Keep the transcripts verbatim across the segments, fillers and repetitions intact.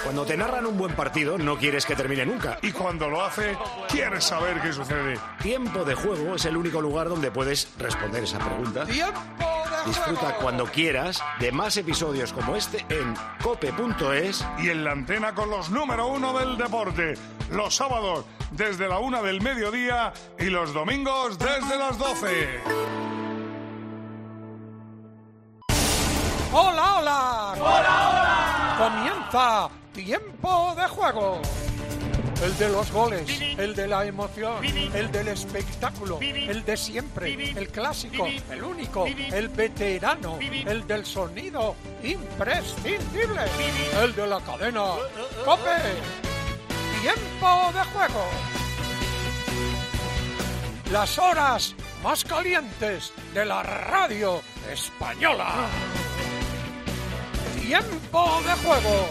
Cuando te narran un buen partido, no quieres que termine nunca. Y cuando lo hace, quieres saber qué sucede. Tiempo de Juego es el único lugar donde puedes responder esa pregunta. ¡Tiempo de Disfruta juego! cuando quieras de más episodios como este en cope punto es. Y en la antena con los número uno del deporte. Los sábados desde la una del mediodía y los domingos desde las doce. ¡Hola, hola! ¡Hola, hola! Comienza Tiempo de Juego. El de los goles, el de la emoción, el del espectáculo, el de siempre, el clásico, el único, el veterano, el del sonido imprescindible, el de la cadena COPE. Tiempo de Juego. Las horas más calientes de la radio española. Tiempo de Juego.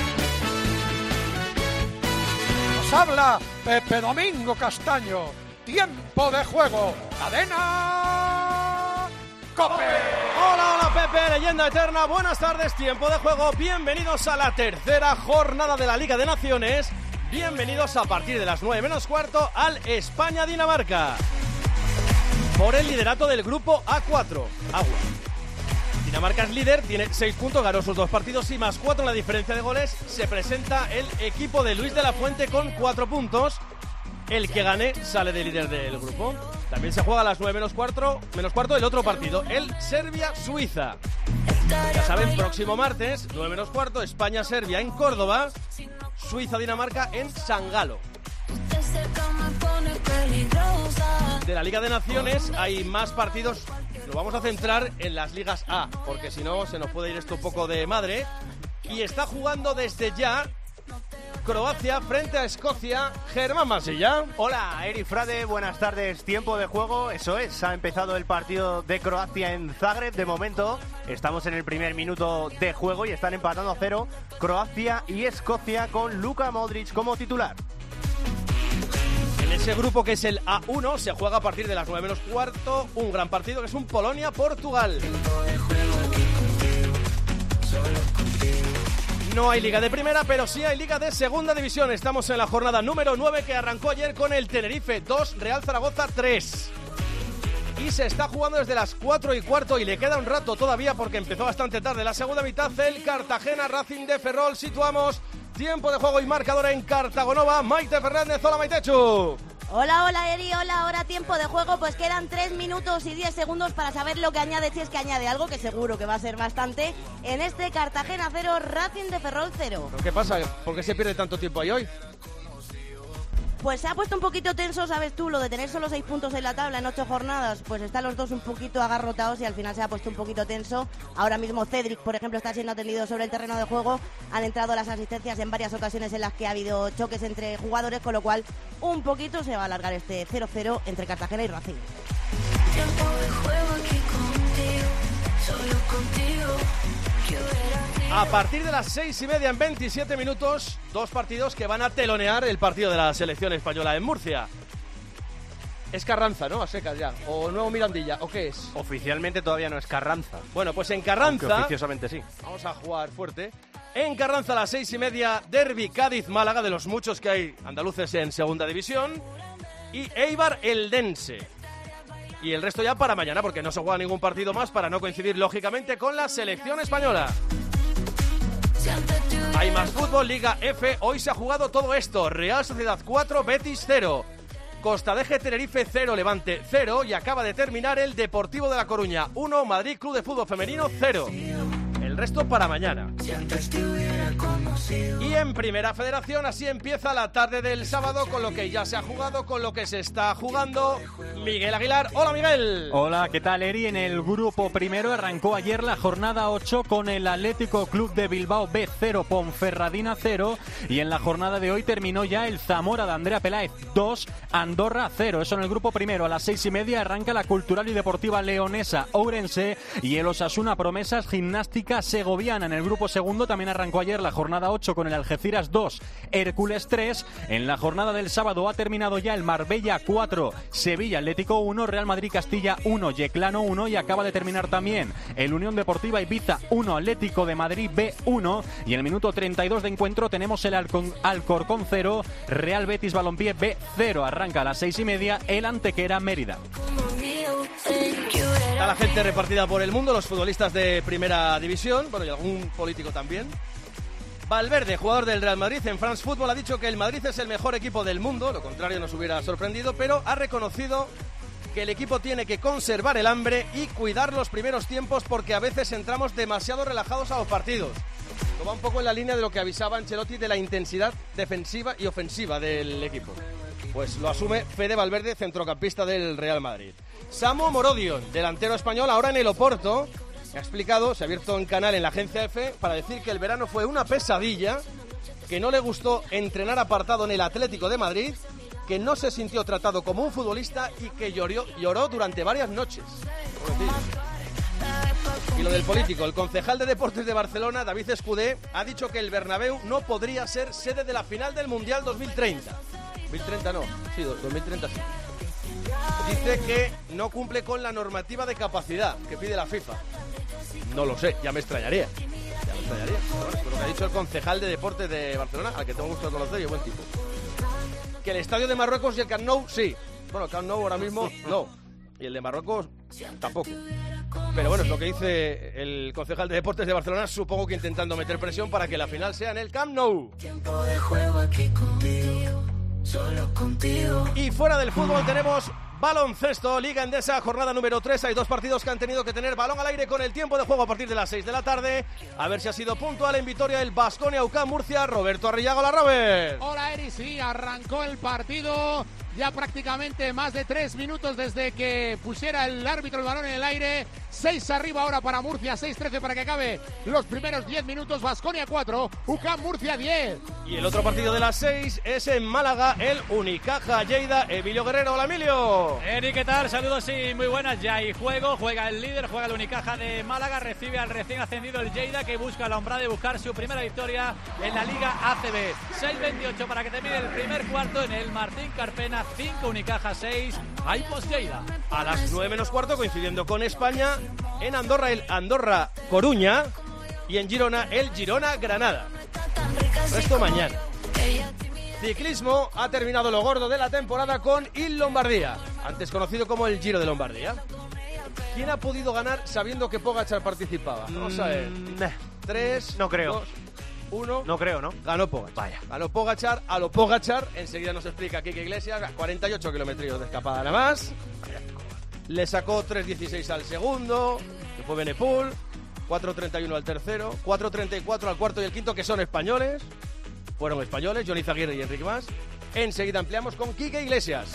Nos habla Pepe Domingo Castaño. Tiempo de Juego. Cadena COPE. Hola, hola Pepe, leyenda eterna. Buenas tardes, Tiempo de Juego. Bienvenidos a la tercera jornada de la Liga de Naciones. Bienvenidos a partir de las nueve menos cuarto al España-Dinamarca. Por el liderato del grupo A cuatro. Agua. Dinamarca es líder, tiene seis puntos, ganó sus dos partidos y más cuatro en la diferencia de goles. Se presenta el equipo de Luis de la Fuente con cuatro puntos. El que gane sale de líder del grupo. También se juega a las nueve menos cuarto, menos cuarto el otro partido, el Serbia-Suiza. Ya saben, próximo martes, nueve menos cuarto, España-Serbia en Córdoba, Suiza-Dinamarca en San Galo. De la Liga de Naciones hay más partidos. Lo vamos a centrar en las ligas A, porque si no se nos puede ir esto un poco de madre. Y está jugando desde ya Croacia frente a Escocia. Germán Masilla. Hola, Eri Frade, buenas tardes. Tiempo de juego, eso es. Ha empezado el partido de Croacia en Zagreb. De momento estamos en el primer minuto de juego y están empatando a cero Croacia y Escocia con Luka Modric como titular. En ese grupo que es el A uno se juega a partir de las nueve menos cuarto un gran partido que es un Polonia-Portugal. No hay liga de primera, pero sí hay liga de segunda división. Estamos en la jornada número nueve que arrancó ayer con el Tenerife dos, Real Zaragoza tres. Y se está jugando desde las cuatro y cuarto y le queda un rato todavía porque empezó bastante tarde la segunda mitad. El Cartagena Racing de Ferrol. Situamos tiempo de juego y marcador en Cartagonova. Maite Fernández, hola Maitechu. Hola, hola Eri, hola, ahora tiempo de juego, pues quedan tres minutos y diez segundos para saber lo que añade, si es que añade algo, que seguro que va a ser bastante, en este Cartagena cero, Racing de Ferrol cero. ¿Qué pasa? ¿Por qué se pierde tanto tiempo ahí hoy? Pues se ha puesto un poquito tenso, ¿sabes tú? Lo de tener solo seis puntos en la tabla en ocho jornadas, pues están los dos un poquito agarrotados y al final se ha puesto un poquito tenso. Ahora mismo Cedric, por ejemplo, está siendo atendido sobre el terreno de juego. Han entrado las asistencias en varias ocasiones en las que ha habido choques entre jugadores, con lo cual un poquito se va a alargar este cero cero entre Cartagena y Racing. Tiempo de juego aquí contigo, solo contigo. A partir de las seis y media en veintisiete minutos, dos partidos que van a telonear el partido de la selección española en Murcia. Es Carranza, ¿no? A secas ya. ¿O Nuevo Mirandilla? ¿O qué es? Oficialmente todavía no es Carranza. Bueno, pues en Carranza... Aunque oficiosamente sí. Vamos a jugar fuerte. En Carranza a las seis y media, Derbi Cádiz-Málaga, de los muchos que hay andaluces en segunda división. Y Eibar-Eldense. Y el resto ya para mañana, porque no se juega ningún partido más para no coincidir, lógicamente, con la selección española. Hay más fútbol, Liga F. Hoy se ha jugado todo esto. Real Sociedad cuatro, Betis cero. Costa Deje Tenerife cero, Levante cero. Y acaba de terminar el Deportivo de La Coruña uno, Madrid Club de Fútbol Femenino cero. El resto para mañana. Y en Primera Federación así empieza la tarde del sábado, con lo que ya se ha jugado, con lo que se está jugando. Miguel Aguilar. Hola Miguel. Hola, ¿qué tal Eri? En el grupo primero arrancó ayer la jornada ocho con el Atlético Club de Bilbao B cero, Ponferradina cero, y en la jornada de hoy terminó ya el Zamora de Andrea Peláez dos, Andorra cero. Eso en el grupo primero. A las seis y media arranca la Cultural y Deportiva Leonesa Ourense y el Osasuna Promesas Gimnástica Segoviana. En el grupo segundo también arrancó ayer la jornada ocho con el Algeciras dos, Hércules tres. En la jornada del sábado ha terminado ya el Marbella cuatro, Sevilla Atlético uno, Real Madrid Castilla uno, Yeclano uno, y acaba de terminar también el Unión Deportiva Ibiza uno, Atlético de Madrid B uno, y en el minuto treinta y dos de encuentro tenemos el Alcon, Alcorcón cero, Real Betis Balompié B cero. Arranca a las seis y media el Antequera Mérida. Está la gente repartida por el mundo, los futbolistas de primera división, bueno, y algún político también. Valverde, jugador del Real Madrid, en France Football ha dicho que el Madrid es el mejor equipo del mundo, lo contrario nos hubiera sorprendido, pero ha reconocido que el equipo tiene que conservar el hambre y cuidar los primeros tiempos porque a veces entramos demasiado relajados a los partidos. Esto va un poco en la línea de lo que avisaba Ancelotti de la intensidad defensiva y ofensiva del equipo. Pues lo asume Fede Valverde, centrocampista del Real Madrid. Samu Morodion, delantero español, ahora en el Oporto, ha explicado, se ha abierto un canal en la agencia F para decir que el verano fue una pesadilla, que no le gustó entrenar apartado en el Atlético de Madrid, que no se sintió tratado como un futbolista y que lloró, lloró durante varias noches. Y lo del político, el concejal de Deportes de Barcelona, David Escudé, ha dicho que el Bernabéu no podría ser sede de la final del Mundial dos mil treinta. dos mil treinta no, sí, dos mil treinta sí. Dice que no cumple con la normativa de capacidad que pide la FIFA. No lo sé, ya me extrañaría. Ya me extrañaría. Bueno, pues lo que ha dicho el concejal de Deportes de Barcelona, al que tengo gusto de conocer y es buen tipo. Que el estadio de Marruecos y el Camp Nou, sí. Bueno, el Camp Nou ahora mismo, no. Y el de Marruecos, tampoco. Pero bueno, es lo que dice el concejal de Deportes de Barcelona, supongo que intentando meter presión para que la final sea en el Camp Nou. Tiempo de juego aquí contigo, solo contigo. Y fuera del fútbol tenemos baloncesto, Liga Endesa, jornada número tres. Hay dos partidos que han tenido que tener balón al aire con el tiempo de juego a partir de las seis de la tarde. A ver si ha sido puntual en Vitoria el Baskonia U C A M Murcia. Roberto Arrillaga, hola Robert. Hola Eri, sí, arrancó el partido. Ya prácticamente más de tres minutos desde que pusiera el árbitro el balón en el aire. Seis arriba ahora para Murcia, seis trece para que acabe los primeros diez minutos. Baskonia cuatro, U C A M Murcia diez. Y el otro partido de las seis es en Málaga, el Unicaja Lleida. Emilio Guerrero, hola Emilio. Eri, ¿qué tal? Saludos y muy buenas. Ya hay juego, juega el líder, juega el Unicaja de Málaga, recibe al recién ascendido el Lleida, que busca la hombrada de buscar su primera victoria en la Liga A C B. seis veintiocho para que termine el primer cuarto en el Martín Carpena. cinco Unicaja seis, hay post Lleida. A las nueve menos cuarto, coincidiendo con España, en Andorra el Andorra Coruña y en Girona el Girona Granada. Resto mañana. Ciclismo, ha terminado lo gordo de la temporada con Il Lombardía, antes conocido como el Giro de Lombardía. ¿Quién ha podido ganar sabiendo que Pogačar participaba? Vamos a ver. Mm, Tres, no creo. dos, uno. No creo, ¿no? Ganó Pogačar. Vaya. Ganó Pogačar, a lo Pogačar. Enseguida nos explica Quique Iglesias. cuarenta y ocho kilómetros de escapada nada más. Le sacó tres dieciséis al segundo, que fue Benepul. cuatro treinta y uno al tercero. cuatro treinta y cuatro al cuarto y el quinto, que son españoles. Fueron españoles, Johnny Zaguirre y Enrique Mas. Enseguida ampliamos con Quique Iglesias.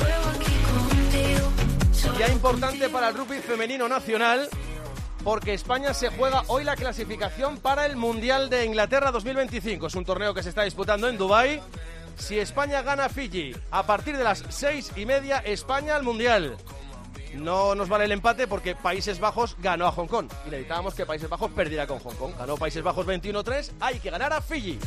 Ya importante para el rugby femenino nacional, porque España se juega hoy la clasificación para el Mundial de Inglaterra dos mil veinticinco. Es un torneo que se está disputando en Dubái. Si España gana a Fiji a partir de las seis y media, España al Mundial. No nos vale el empate porque Países Bajos ganó a Hong Kong y necesitábamos que Países Bajos perdiera con Hong Kong. Ganó Países Bajos veintiuno tres, hay que ganar a Fiji.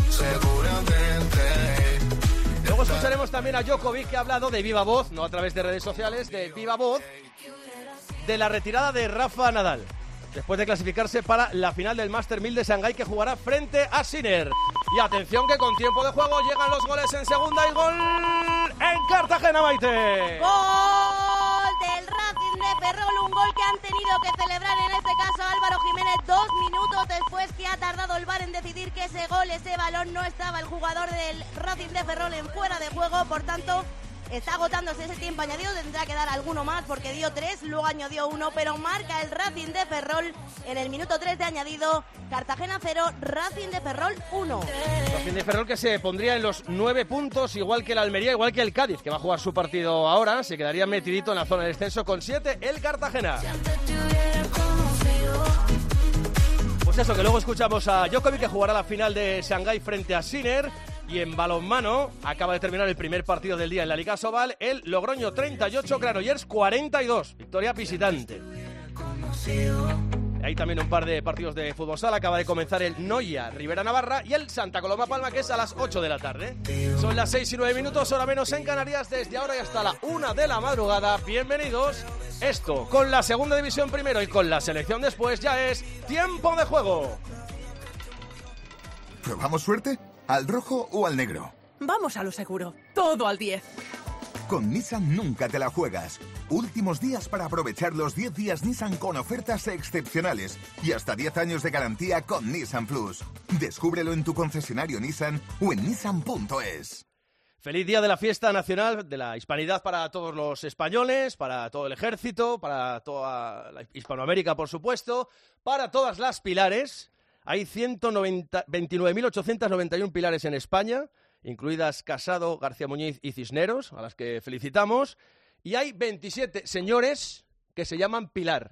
Luego escucharemos también a Djokovic, que ha hablado de viva voz, no a través de redes sociales, de viva voz, de la retirada de Rafa Nadal, después de clasificarse para la final del Master mil de Shanghái, que jugará frente a Sinner. Y atención, que con tiempo de juego llegan los goles en segunda y gol en Cartagena, Maite. Gol del Racing de Ferrol, un gol que han tenido que celebrar en este caso Álvaro Jiménez dos minutos después que ha tardado el V A R en decidir que ese gol, ese balón no estaba el jugador del Racing de Ferrol en fuera de juego, por tanto está agotándose ese tiempo añadido, tendrá que dar alguno más porque dio tres, luego añadió uno, pero marca el Racing de Ferrol en el minuto tres de añadido. Cartagena cero, Racing de Ferrol uno. Racing de Ferrol que se pondría en los nueve puntos, igual que el Almería, igual que el Cádiz, que va a jugar su partido ahora, se quedaría metidito en la zona de descenso con siete el Cartagena. Pues eso, que luego escuchamos a Djokovic, que jugará la final de Shanghái frente a Sinner. Y en balonmano acaba de terminar el primer partido del día en la Liga Sobal, el Logroño treinta y ocho, Granollers cuarenta y dos, victoria visitante. Hay también un par de partidos de fútbol sala. Acaba de comenzar el Noia Rivera Navarra y el Santa Coloma Palma, que es a las ocho de la tarde. Son las seis y nueve minutos, hora menos en Canarias, desde ahora y hasta la una de la madrugada. Bienvenidos. Esto, con la segunda división primero y con la selección después, ya es tiempo de juego. ¿Probamos suerte? ¿Al rojo o al negro? Vamos a lo seguro. Todo al diez. Con Nissan nunca te la juegas. Últimos días para aprovechar los diez días Nissan con ofertas excepcionales y hasta diez años de garantía con Nissan Plus. Descúbrelo en tu concesionario Nissan o en nissan punto es. Feliz día de la fiesta nacional de la hispanidad para todos los españoles, para todo el ejército, para toda la Hispanoamérica, por supuesto, para todas las pilares. Hay ciento veintinueve mil ochocientos noventa y uno pilares en España, incluidas Casado, García Muñiz y Cisneros, a las que felicitamos. Y hay veintisiete señores que se llaman Pilar,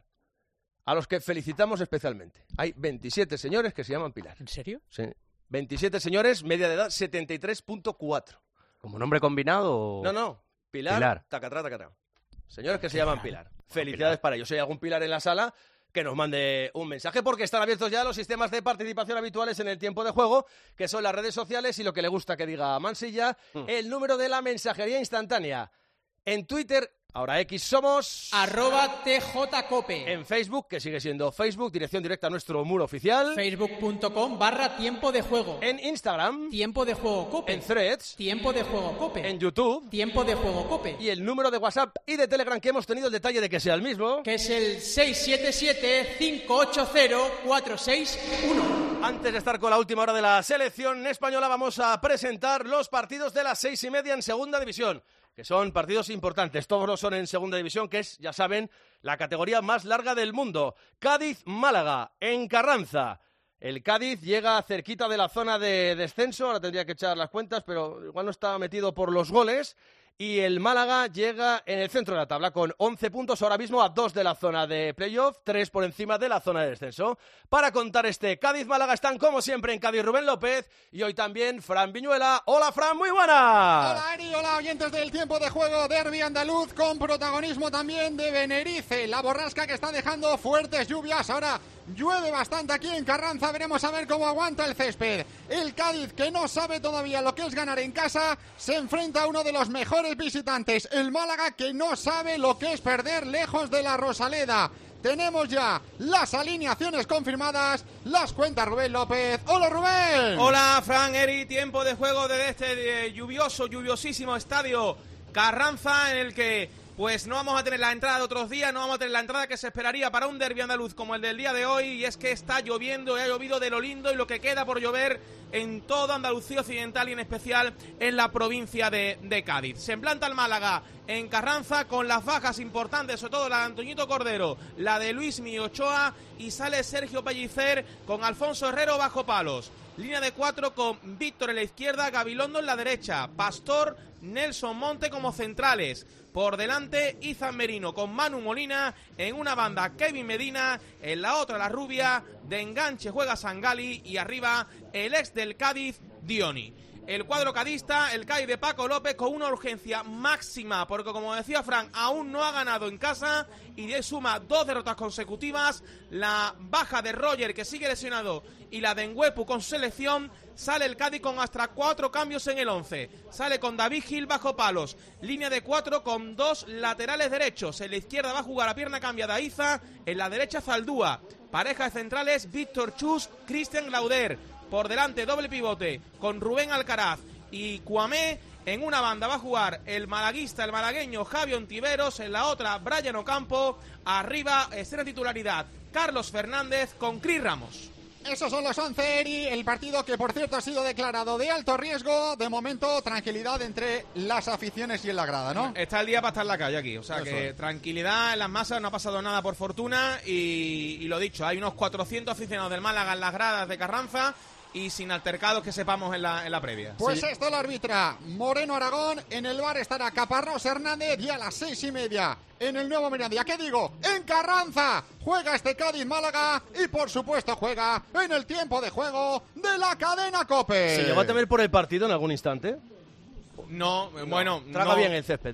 a los que felicitamos especialmente. Hay veintisiete señores que se llaman Pilar. ¿En serio? Sí. veintisiete señores, media de edad setenta y tres punto cuatro. ¿Como nombre combinado o...? No, no. Pilar, Pilar. tacatrá, tacatrá. Señores que se llaman Pilar. Felicidades para ellos. Si hay algún Pilar en la sala, que nos mande un mensaje, porque están abiertos ya los sistemas de participación habituales en el tiempo de juego, que son las redes sociales y lo que le gusta que diga Mansilla, mm. el número de la mensajería instantánea. En Twitter, ahora X, somos... Arroba tjcope. En Facebook, que sigue siendo Facebook, dirección directa a nuestro muro oficial. Facebook.com barra tiempo de juego. En Instagram. Tiempo de juego cope. En Threads. Tiempo de juego cope. En YouTube. Tiempo de juego cope. Y el número de WhatsApp y de Telegram, que hemos tenido el detalle de que sea el mismo. Que es el seis siete siete, cinco ocho cero, cuatro seis uno. Antes de estar con la última hora de la selección española, vamos a presentar los partidos de las seis y media en Segunda División, que son partidos importantes. Todos los son en Segunda División, que es, ya saben, la categoría más larga del mundo. Cádiz-Málaga, en Carranza. El Cádiz llega cerquita de la zona de descenso, ahora tendría que echar las cuentas, pero igual no está metido por los goles. Y el Málaga llega en el centro de la tabla con once puntos, ahora mismo a dos de la zona de playoff, tres por encima de la zona de descenso. Para contar este Cádiz-Málaga están, como siempre, en Cádiz Rubén López y hoy también Fran Viñuela. Hola, Fran, muy buenas. Hola, Eri, hola, oyentes del tiempo de juego. Derbi andaluz con protagonismo también de Benerice. La borrasca que está dejando fuertes lluvias. Ahora llueve bastante aquí en Carranza. Veremos a ver cómo aguanta el césped. El Cádiz, que no sabe todavía lo que es ganar en casa, se enfrenta a uno de los mejores visitantes, el Málaga, que no sabe lo que es perder lejos de la Rosaleda. Tenemos ya las alineaciones confirmadas, las cuenta Rubén López. ¡Hola, Rubén! Hola, Fran, Eri, tiempo de juego de este eh, lluvioso, lluviosísimo estadio Carranza, en el que pues no vamos a tener la entrada de otros días, no vamos a tener la entrada que se esperaría para un derbi andaluz como el del día de hoy, y es que está lloviendo y ha llovido de lo lindo y lo que queda por llover en toda Andalucía Occidental y en especial en la provincia de, de Cádiz. Se implanta el Málaga en Carranza con las bajas importantes, sobre todo la de Antoñito Cordero, la de Luismi Ochoa, y sale Sergio Pellicer con Alfonso Herrero bajo palos. Línea de cuatro con Víctor en la izquierda, Gabilondo en la derecha, Pastor, Nelson Monte como centrales. Por delante, Izan Merino con Manu Molina, en una banda Kevin Medina, en la otra la rubia, de enganche juega Sangali y arriba el ex del Cádiz, Dioni. El cuadro cadista, el Cádiz de Paco López, con una urgencia máxima, porque como decía Fran, aún no ha ganado en casa y de suma dos derrotas consecutivas. La baja de Roger, que sigue lesionado, y la de Ngüepu con selección. Sale el Cádiz con hasta cuatro cambios en el once. Sale con David Gil bajo palos. Línea de cuatro con dos laterales derechos. En la izquierda va a jugar a pierna cambiada Iza. En la derecha Zaldúa. Pareja de centrales Víctor Chus, Cristian Glauder. Por delante doble pivote con Rubén Alcaraz y Cuamé. En una banda va a jugar el malaguista, el malagueño Javi Ontiveros. En la otra Brian Ocampo. Arriba, escena titularidad Carlos Fernández con Cris Ramos. Esos son los once, Eri. El partido que, por cierto, ha sido declarado de alto riesgo. De momento, tranquilidad entre las aficiones y en la grada, ¿no? Está el día para estar en la calle aquí. O sea, Eso que es. Tranquilidad en las masas, no ha pasado nada por fortuna. Y, y lo dicho, hay unos cuatrocientos aficionados del Málaga en las gradas de Carranza y sin altercados que sepamos en la, en la previa. Pues Sí. esto lo arbitra Moreno Aragón. En el bar estará Caparrós Hernández, y a las seis y media en el Nuevo Mirandilla. ¿Qué digo? En Carranza juega este Cádiz-Málaga y por supuesto juega en el tiempo de juego de la cadena COPE. ¿Se llegó a temer por el partido en algún instante? No, bueno, Traga no. bien el césped, ¿no?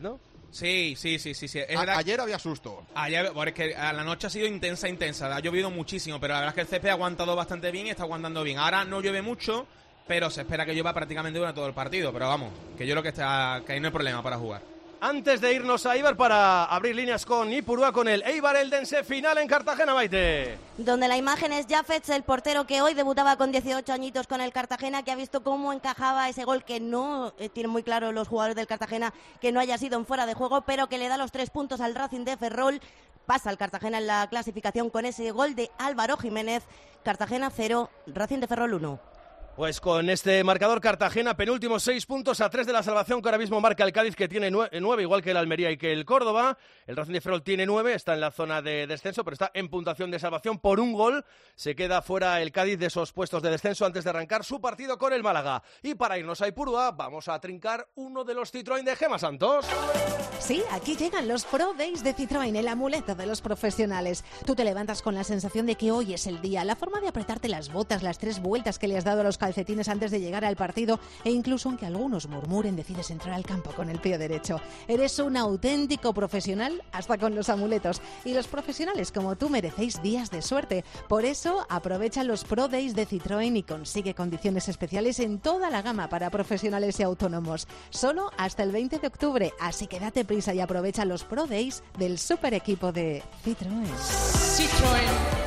Sí, sí, sí, sí. sí. Es A, verdad, ayer había susto. ayer, bueno, es que a la noche ha sido intensa, intensa. Ha llovido muchísimo, pero la verdad es que el césped ha aguantado bastante bien y está aguantando bien. Ahora no llueve mucho, pero se espera que llueva prácticamente durante todo el partido. Pero vamos, que yo creo que, está, que ahí no hay problema para jugar. Antes de irnos a Eibar para abrir líneas con Ipurúa, con el Eibar Eldense final en Cartagena, Maite. Donde la imagen es Jafet, el portero que hoy debutaba con dieciocho añitos con el Cartagena, que ha visto cómo encajaba ese gol que no eh, tienen muy claro los jugadores del Cartagena que no haya sido en fuera de juego, pero que le da los tres puntos al Racing de Ferrol. Pasa el Cartagena en la clasificación con ese gol de Álvaro Jiménez. Cartagena cero, Racing de Ferrol uno. Pues con este marcador Cartagena, penúltimos seis puntos a tres de la salvación, que ahora mismo marca el Cádiz, que tiene nueve, igual que el Almería y que el Córdoba. El Racing de Ferrol tiene nueve, está en la zona de descenso, pero está en puntuación de salvación por un gol. Se queda fuera el Cádiz de esos puestos de descenso antes de arrancar su partido con el Málaga. Y para irnos a Ipurúa, vamos a trincar uno de los Citroën de Gema Santos. Sí, aquí llegan los Pro Days de Citroën, el amuleto de los profesionales. Tú te levantas con la sensación de que hoy es el día, la forma de apretarte las botas, las tres vueltas que le has dado a los calcetines antes de llegar al partido, e incluso aunque algunos murmuren, decides entrar al campo con el pie derecho. Eres un auténtico profesional hasta con los amuletos, y los profesionales como tú merecéis días de suerte. Por eso aprovecha los Pro Days de Citroën y consigue condiciones especiales en toda la gama para profesionales y autónomos, solo hasta el veinte de octubre, así que date prisa y aprovecha los Pro Days del super equipo de Citroën. Citroën.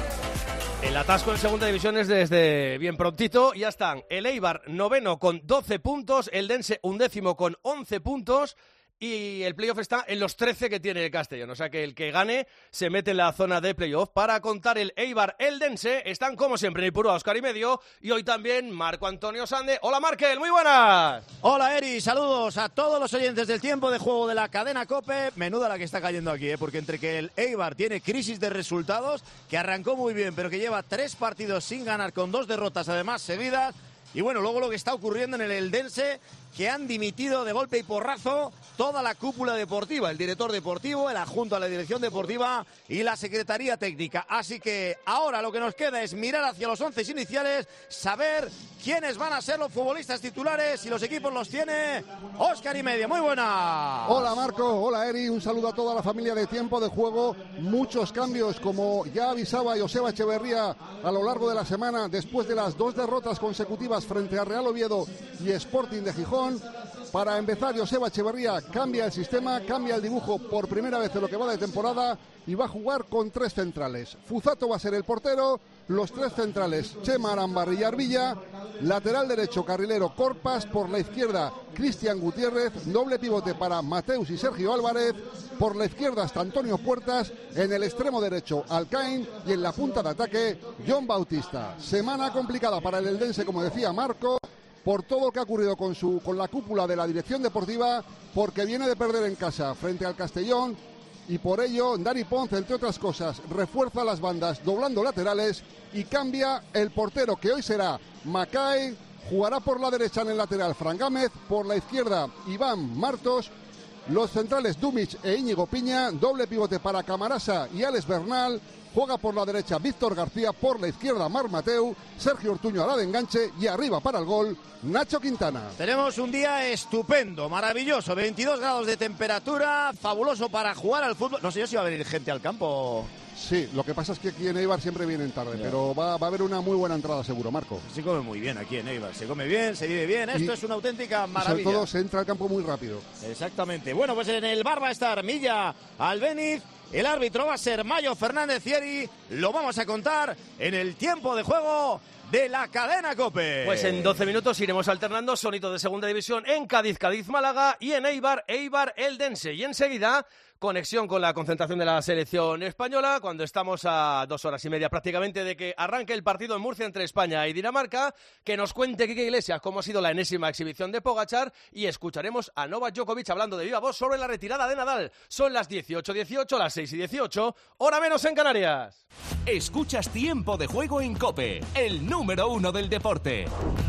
El atasco en segunda división es desde bien prontito. Ya están el Eibar noveno con doce puntos, el Dense undécimo con once puntos y el playoff está en los trece que tiene el Castellón. O sea que el que gane se mete en la zona de playoff. Para contar el Eibar Eldense están como siempre en Ipurúa, Óscar y Medio, y hoy también Marco Antonio Sande. Hola Markel, muy buenas. Hola Eri, saludos a todos los oyentes del tiempo de juego de la cadena COPE. Menuda la que está cayendo aquí, ¿eh? Porque entre que el Eibar tiene crisis de resultados, que arrancó muy bien, pero que lleva tres partidos sin ganar con dos derrotas además seguidas. Y bueno, luego lo que está ocurriendo en el Eldense, que han dimitido de golpe y porrazo toda la cúpula deportiva, el director deportivo, el adjunto a la dirección deportiva y la secretaría técnica. Así que ahora lo que nos queda es mirar hacia los once iniciales, saber quiénes van a ser los futbolistas titulares y los equipos los tiene Óscar y Medio. Muy buena. Hola Marco, hola Eri, un saludo a toda la familia de Tiempo de Juego. Muchos cambios, como ya avisaba Joseba Echeverría a lo largo de la semana, después de las dos derrotas consecutivas frente a Real Oviedo y Sporting de Gijón. Para empezar, Joseba Echeverría cambia el sistema, cambia el dibujo por primera vez en lo que va de temporada y va a jugar con tres centrales. Fuzato va a ser el portero, los tres centrales Chema Arambarri y Arvilla, lateral derecho carrilero Corpas, por la izquierda Cristian Gutiérrez, doble pivote para Mateus y Sergio Álvarez, por la izquierda hasta Antonio Puertas, en el extremo derecho Alcaín y en la punta de ataque John Bautista. Semana complicada para el Eldense, como decía Marco, por todo lo que ha ocurrido con, su, con la cúpula de la dirección deportiva, porque viene de perder en casa frente al Castellón y por ello Dani Ponce, entre otras cosas, refuerza las bandas doblando laterales y cambia el portero, que hoy será Macay. Jugará por la derecha en el lateral Fran Gámez, por la izquierda Iván Martos, los centrales Dumic e Íñigo Piña, doble pivote para Camarasa y Alex Bernal. Juega por la derecha Víctor García, por la izquierda Marc Mateu, Sergio Ortuño a la de enganche y arriba para el gol Nacho Quintana. Tenemos un día estupendo, maravilloso, veintidós grados de temperatura, fabuloso para jugar al fútbol. No sé yo si va a venir gente al campo. Sí, lo que pasa es que aquí en Eibar siempre vienen tarde, yeah. pero va, va a haber una muy buena entrada seguro, Marco. Se come muy bien aquí en Eibar, se come bien, se vive bien, esto y, es una auténtica maravilla. Y sobre todo se entra al campo muy rápido. Exactamente. Bueno, pues en el bar va a estar Milla Albeniz. El árbitro va a ser Mayo Fernández Thierry. Lo vamos a contar en el tiempo de juego de la cadena COPE. Pues en doce minutos iremos alternando sonido de segunda división en Cádiz, Cádiz, Málaga y en Eibar, Eibar, Eldense. Y enseguida conexión con la concentración de la selección española, cuando estamos a dos horas y media prácticamente de que arranque el partido en Murcia entre España y Dinamarca, que nos cuente Quique Iglesias cómo ha sido la enésima exhibición de Pogačar y escucharemos a Novak Djokovic hablando de viva voz sobre la retirada de Nadal. Son las dieciocho dieciocho, las seis y dieciocho, hora menos en Canarias. Escuchas Tiempo de Juego en COPE, el número uno del deporte,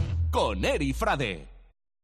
con Eri Frade.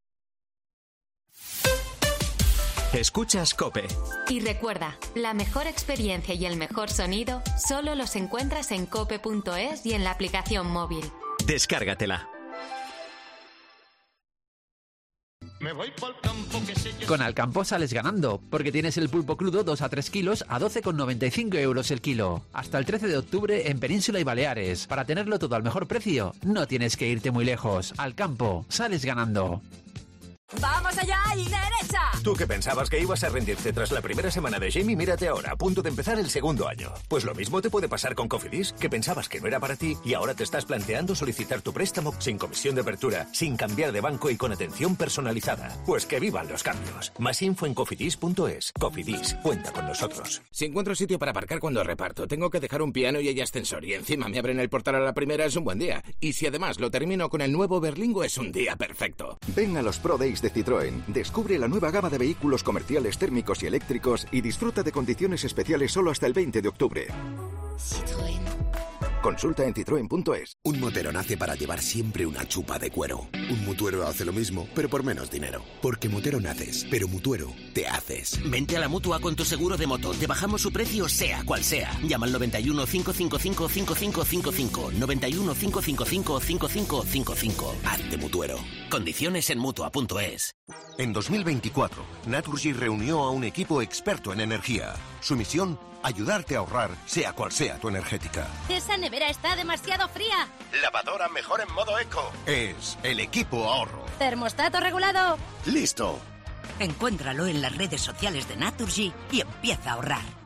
Escuchas COPE. Y recuerda, la mejor experiencia y el mejor sonido solo los encuentras en cope punto es y en la aplicación móvil. Descárgatela. Me voy pa'l campo que se... Con Alcampo sales ganando, porque tienes el pulpo crudo dos a tres kilos a doce con noventa y cinco euros el kilo. Hasta el trece de octubre en Península y Baleares. Para tenerlo todo al mejor precio, no tienes que irte muy lejos. Alcampo, sales ganando. ¡Vamos allá y derecha! Tú que pensabas que ibas a rendirte tras la primera semana de Jamie, mírate ahora, a punto de empezar el segundo año. Pues lo mismo te puede pasar con Cofidis, que pensabas que no era para ti y ahora te estás planteando solicitar tu préstamo sin comisión de apertura, sin cambiar de banco y con atención personalizada. Pues que vivan los cambios. Más info en cofidis punto es. Cofidis, cuenta con nosotros. Si encuentro sitio para aparcar cuando reparto, tengo que dejar un piano y hay ascensor y encima me abren el portal a la primera, es un buen día. Y si además lo termino con el nuevo Berlingo, es un día perfecto. Ven a los Pro Days de Citroën. Descubre la nueva gama de vehículos comerciales térmicos y eléctricos y disfruta de condiciones especiales solo hasta el veinte de octubre. Citroën. Consulta en citroen punto es. Un motero nace para llevar siempre una chupa de cuero. Un mutuero hace lo mismo, pero por menos dinero. Porque motero naces, pero mutuero te haces. Vente a la Mutua con tu seguro de moto. Te bajamos su precio sea cual sea. Llama al noventa y uno, cinco cinco cinco, cinco cinco cinco cinco. noventa y uno, cinco cinco cinco, cinco cinco cinco cinco. Hazte mutuero. Condiciones en mutua punto es. En dos mil veinticuatro, Naturgy reunió a un equipo experto en energía. Su misión, ayudarte a ahorrar, sea cual sea tu energética. Esa nevera está demasiado fría. Lavadora mejor en modo eco. Es el equipo ahorro. Termostato regulado. ¡Listo! Encuéntralo en las redes sociales de Naturgy y empieza a ahorrar.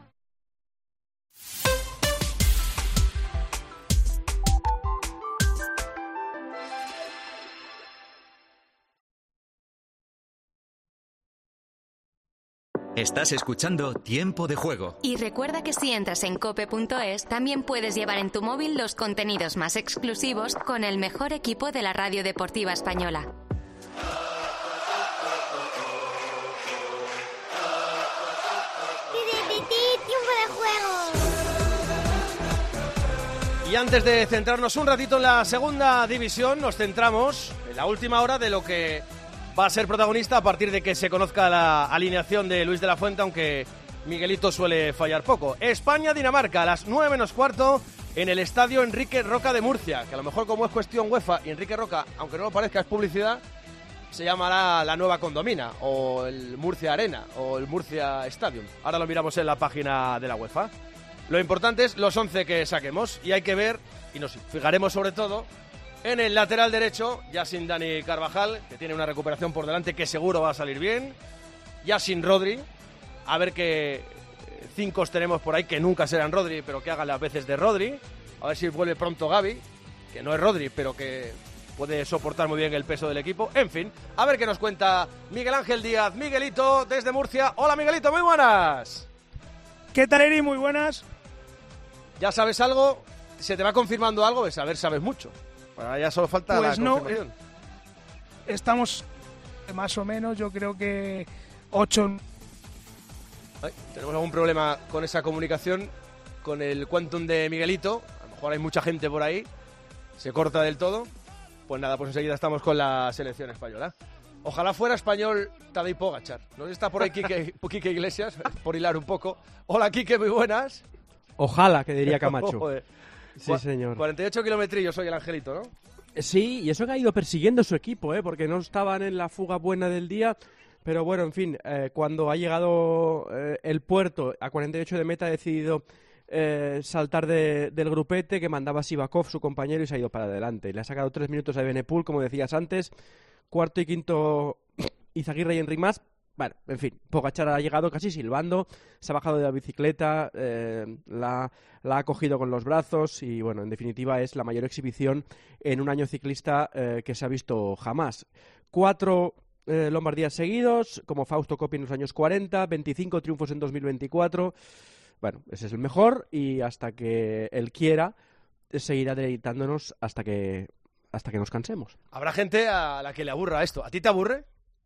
Estás escuchando Tiempo de Juego. Y recuerda que si entras en cope punto es, también puedes llevar en tu móvil los contenidos más exclusivos con el mejor equipo de la radio deportiva española. ¡Tiempo de juego! Y antes de centrarnos un ratito en la segunda división, nos centramos en la última hora de lo que va a ser protagonista a partir de que se conozca la alineación de Luis de la Fuente, aunque Miguelito suele fallar poco. España-Dinamarca a las nueve menos cuarto en el estadio Enrique Roca de Murcia, que a lo mejor como es cuestión UEFA y Enrique Roca, aunque no lo parezca, es publicidad, se llamará la nueva Condomina, o el Murcia Arena, o el Murcia Stadium. Ahora lo miramos en la página de la UEFA. Lo importante es los once que saquemos, y hay que ver, y nos fijaremos sobre todo en el lateral derecho, ya sin Dani Carvajal, que tiene una recuperación por delante que seguro va a salir bien. Ya sin Rodri, a ver qué cinco tenemos por ahí que nunca serán Rodri, pero que hagan las veces de Rodri. A ver si vuelve pronto Gavi, que no es Rodri, pero que puede soportar muy bien el peso del equipo. En fin, a ver qué nos cuenta Miguel Ángel Díaz, Miguelito, desde Murcia. Hola Miguelito, muy buenas. ¿Qué tal, Eri? Muy buenas. ¿Ya sabes algo? ¿Se te va confirmando algo? Pues a ver, sabes mucho. Ahora ya solo falta pues la no, confirmación. Eh, estamos más o menos, yo creo que ocho. Ay, tenemos algún problema con esa comunicación, con el quantum de Miguelito. A lo mejor hay mucha gente por ahí. Se corta del todo. Pues nada, pues enseguida estamos con la selección española. Ojalá fuera español Tadej Pogačar. ¿No está por ahí Quique, Quique Iglesias? Por hilar un poco. Hola Quique, muy buenas. Ojalá, que diría Camacho. Sí, señor. cuarenta y ocho kilometrillos soy el Angelito, ¿no? Sí, y eso que ha ido persiguiendo su equipo, ¿eh? Porque no estaban en la fuga buena del día. Pero bueno, en fin, eh, cuando ha llegado eh, el puerto a cuarenta y ocho de meta, ha decidido eh, saltar de, del grupete que mandaba Sivakov, su compañero, y se ha ido para adelante. Le ha sacado tres minutos a Benepul, como decías antes. Cuarto y quinto Izaguirre y Enric Mas. Bueno, en fin, Pogačar ha llegado casi silbando, se ha bajado de la bicicleta, eh, la, la ha cogido con los brazos y, bueno, en definitiva es la mayor exhibición en un año ciclista eh, que se ha visto jamás. Cuatro eh, Lombardías seguidos, como Fausto Coppi en los años cuarenta, veinticinco triunfos en dos mil veinticuatro. Bueno, ese es el mejor y hasta que él quiera seguirá deleitándonos hasta que, hasta que nos cansemos. Habrá gente a la que le aburra esto. ¿A ti te aburre?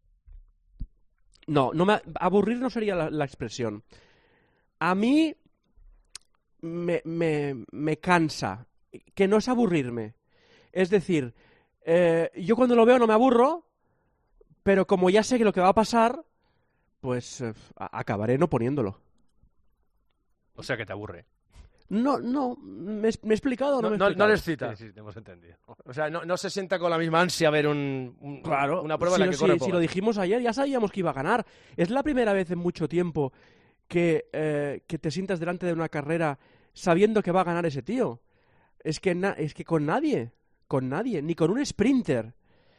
No, no me, aburrir no sería la, la expresión. A mí me, me, me cansa, que no es aburrirme. Es decir, eh, yo cuando lo veo no me aburro, pero como ya sé que lo que va a pasar, pues eh, acabaré no poniéndolo. O sea que te aburre. No, no, ¿me, me he explicado o no, No, me he no, explicado? no les cita. Sí, sí, te hemos entendido. O sea, no, no se sienta con la misma ansia a ver un, un- Claro, una prueba si, en la lo- que si- corre si Pogacar. lo dijimos ayer, ya sabíamos que iba a ganar. Es la primera vez en mucho tiempo que, eh, que te sientas delante de una carrera sabiendo que va a ganar ese tío. Es que, na- es que con nadie, con nadie, ni con un sprinter,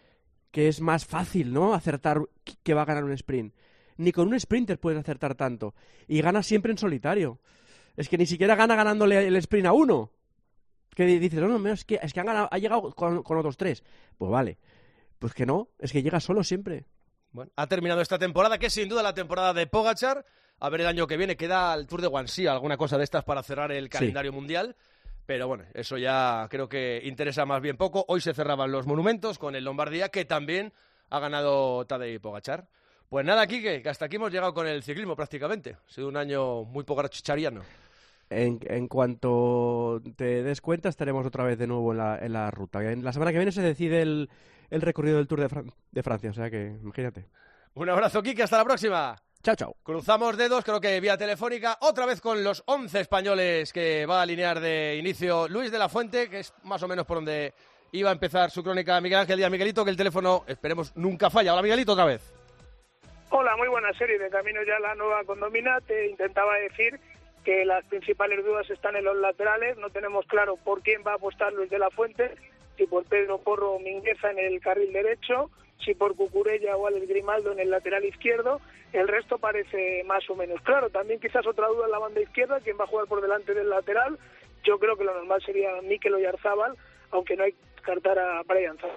que es más fácil, ¿no?, acertar que va a ganar un sprint. Ni con un sprinter puedes acertar tanto. Y gana siempre en solitario. Es que ni siquiera gana ganándole el sprint a uno. Que di- dices, no, no, es que, es que han ganado, ha llegado con, con otros tres. Pues vale. Pues que no, es que llega solo siempre. Bueno, ha terminado esta temporada, que es sin duda la temporada de Pogacar. A ver el año que viene, queda el Tour de Guangxi, alguna cosa de estas para cerrar el calendario mundial. Pero bueno, eso ya creo que interesa más bien poco. Hoy se cerraban los monumentos con el Lombardía, que también ha ganado Tadej Pogacar. Pues nada, Quique, que hasta aquí hemos llegado con el ciclismo prácticamente. Ha sido un año muy pogachariano. En, en cuanto te des cuenta, estaremos otra vez de nuevo en la, en la ruta. En la semana que viene se decide el, el recorrido del Tour de, Fran- de Francia, o sea que imagínate. Un abrazo, Quique, hasta la próxima. Chao, chao. Cruzamos dedos, creo que vía telefónica, otra vez con los once españoles que va a alinear de inicio Luis de la Fuente, que es más o menos por donde iba a empezar su crónica Miguel Ángel Díaz. Miguelito, que el teléfono, esperemos, nunca falla. Hola, Miguelito, otra vez. Hola, muy buena serie. De camino ya a la nueva condomina, te intentaba decir que las principales dudas están en los laterales. No tenemos claro por quién va a apostar Luis de la Fuente, si por Pedro Porro o Mingueza en el carril derecho, si por Cucurella o Alex Grimaldo en el lateral izquierdo. El resto parece más o menos claro. También quizás otra duda en la banda izquierda, quién va a jugar por delante del lateral. Yo creo que lo normal sería Mikel Oyarzabal, aunque no hay que descartar a Brian Zara.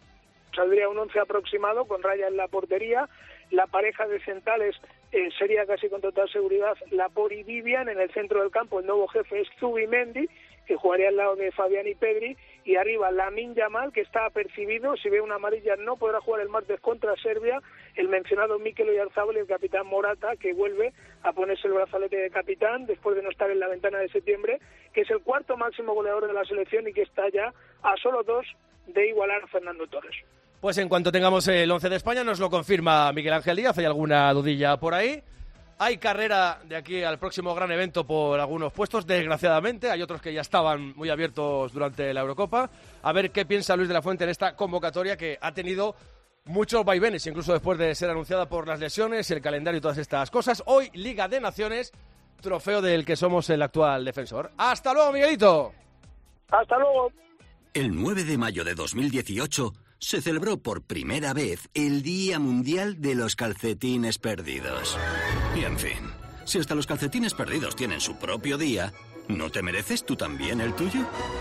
Saldría un once aproximado con Raya en la portería. La pareja de centrales eh, sería casi con total seguridad Laporte y Vivian. En el centro del campo el nuevo jefe es Zubimendi, que jugaría al lado de Fabián y Pedri, y arriba Lamine Yamal, que está apercibido, si ve una amarilla no podrá jugar el martes contra Serbia, el mencionado Mikel Oyarzabal y el capitán Morata, que vuelve a ponerse el brazalete de capitán después de no estar en la ventana de septiembre, que es el cuarto máximo goleador de la selección y que está ya a solo dos de igualar a Fernando Torres. Pues en cuanto tengamos el once de España nos lo confirma Miguel Ángel Díaz. ¿Hay alguna dudilla por ahí? Hay carrera de aquí al próximo gran evento por algunos puestos, desgraciadamente. Hay otros que ya estaban muy abiertos durante la Eurocopa. A ver qué piensa Luis de la Fuente en esta convocatoria que ha tenido muchos vaivenes, incluso después de ser anunciada por las lesiones, el calendario y todas estas cosas. Hoy, Liga de Naciones, trofeo del que somos el actual defensor. ¡Hasta luego, Miguelito! ¡Hasta luego! El nueve de mayo de dos mil dieciocho se celebró por primera vez el Día Mundial de los Calcetines Perdidos. Y en fin, si hasta los calcetines perdidos tienen su propio día, ¿no te mereces tú también el tuyo?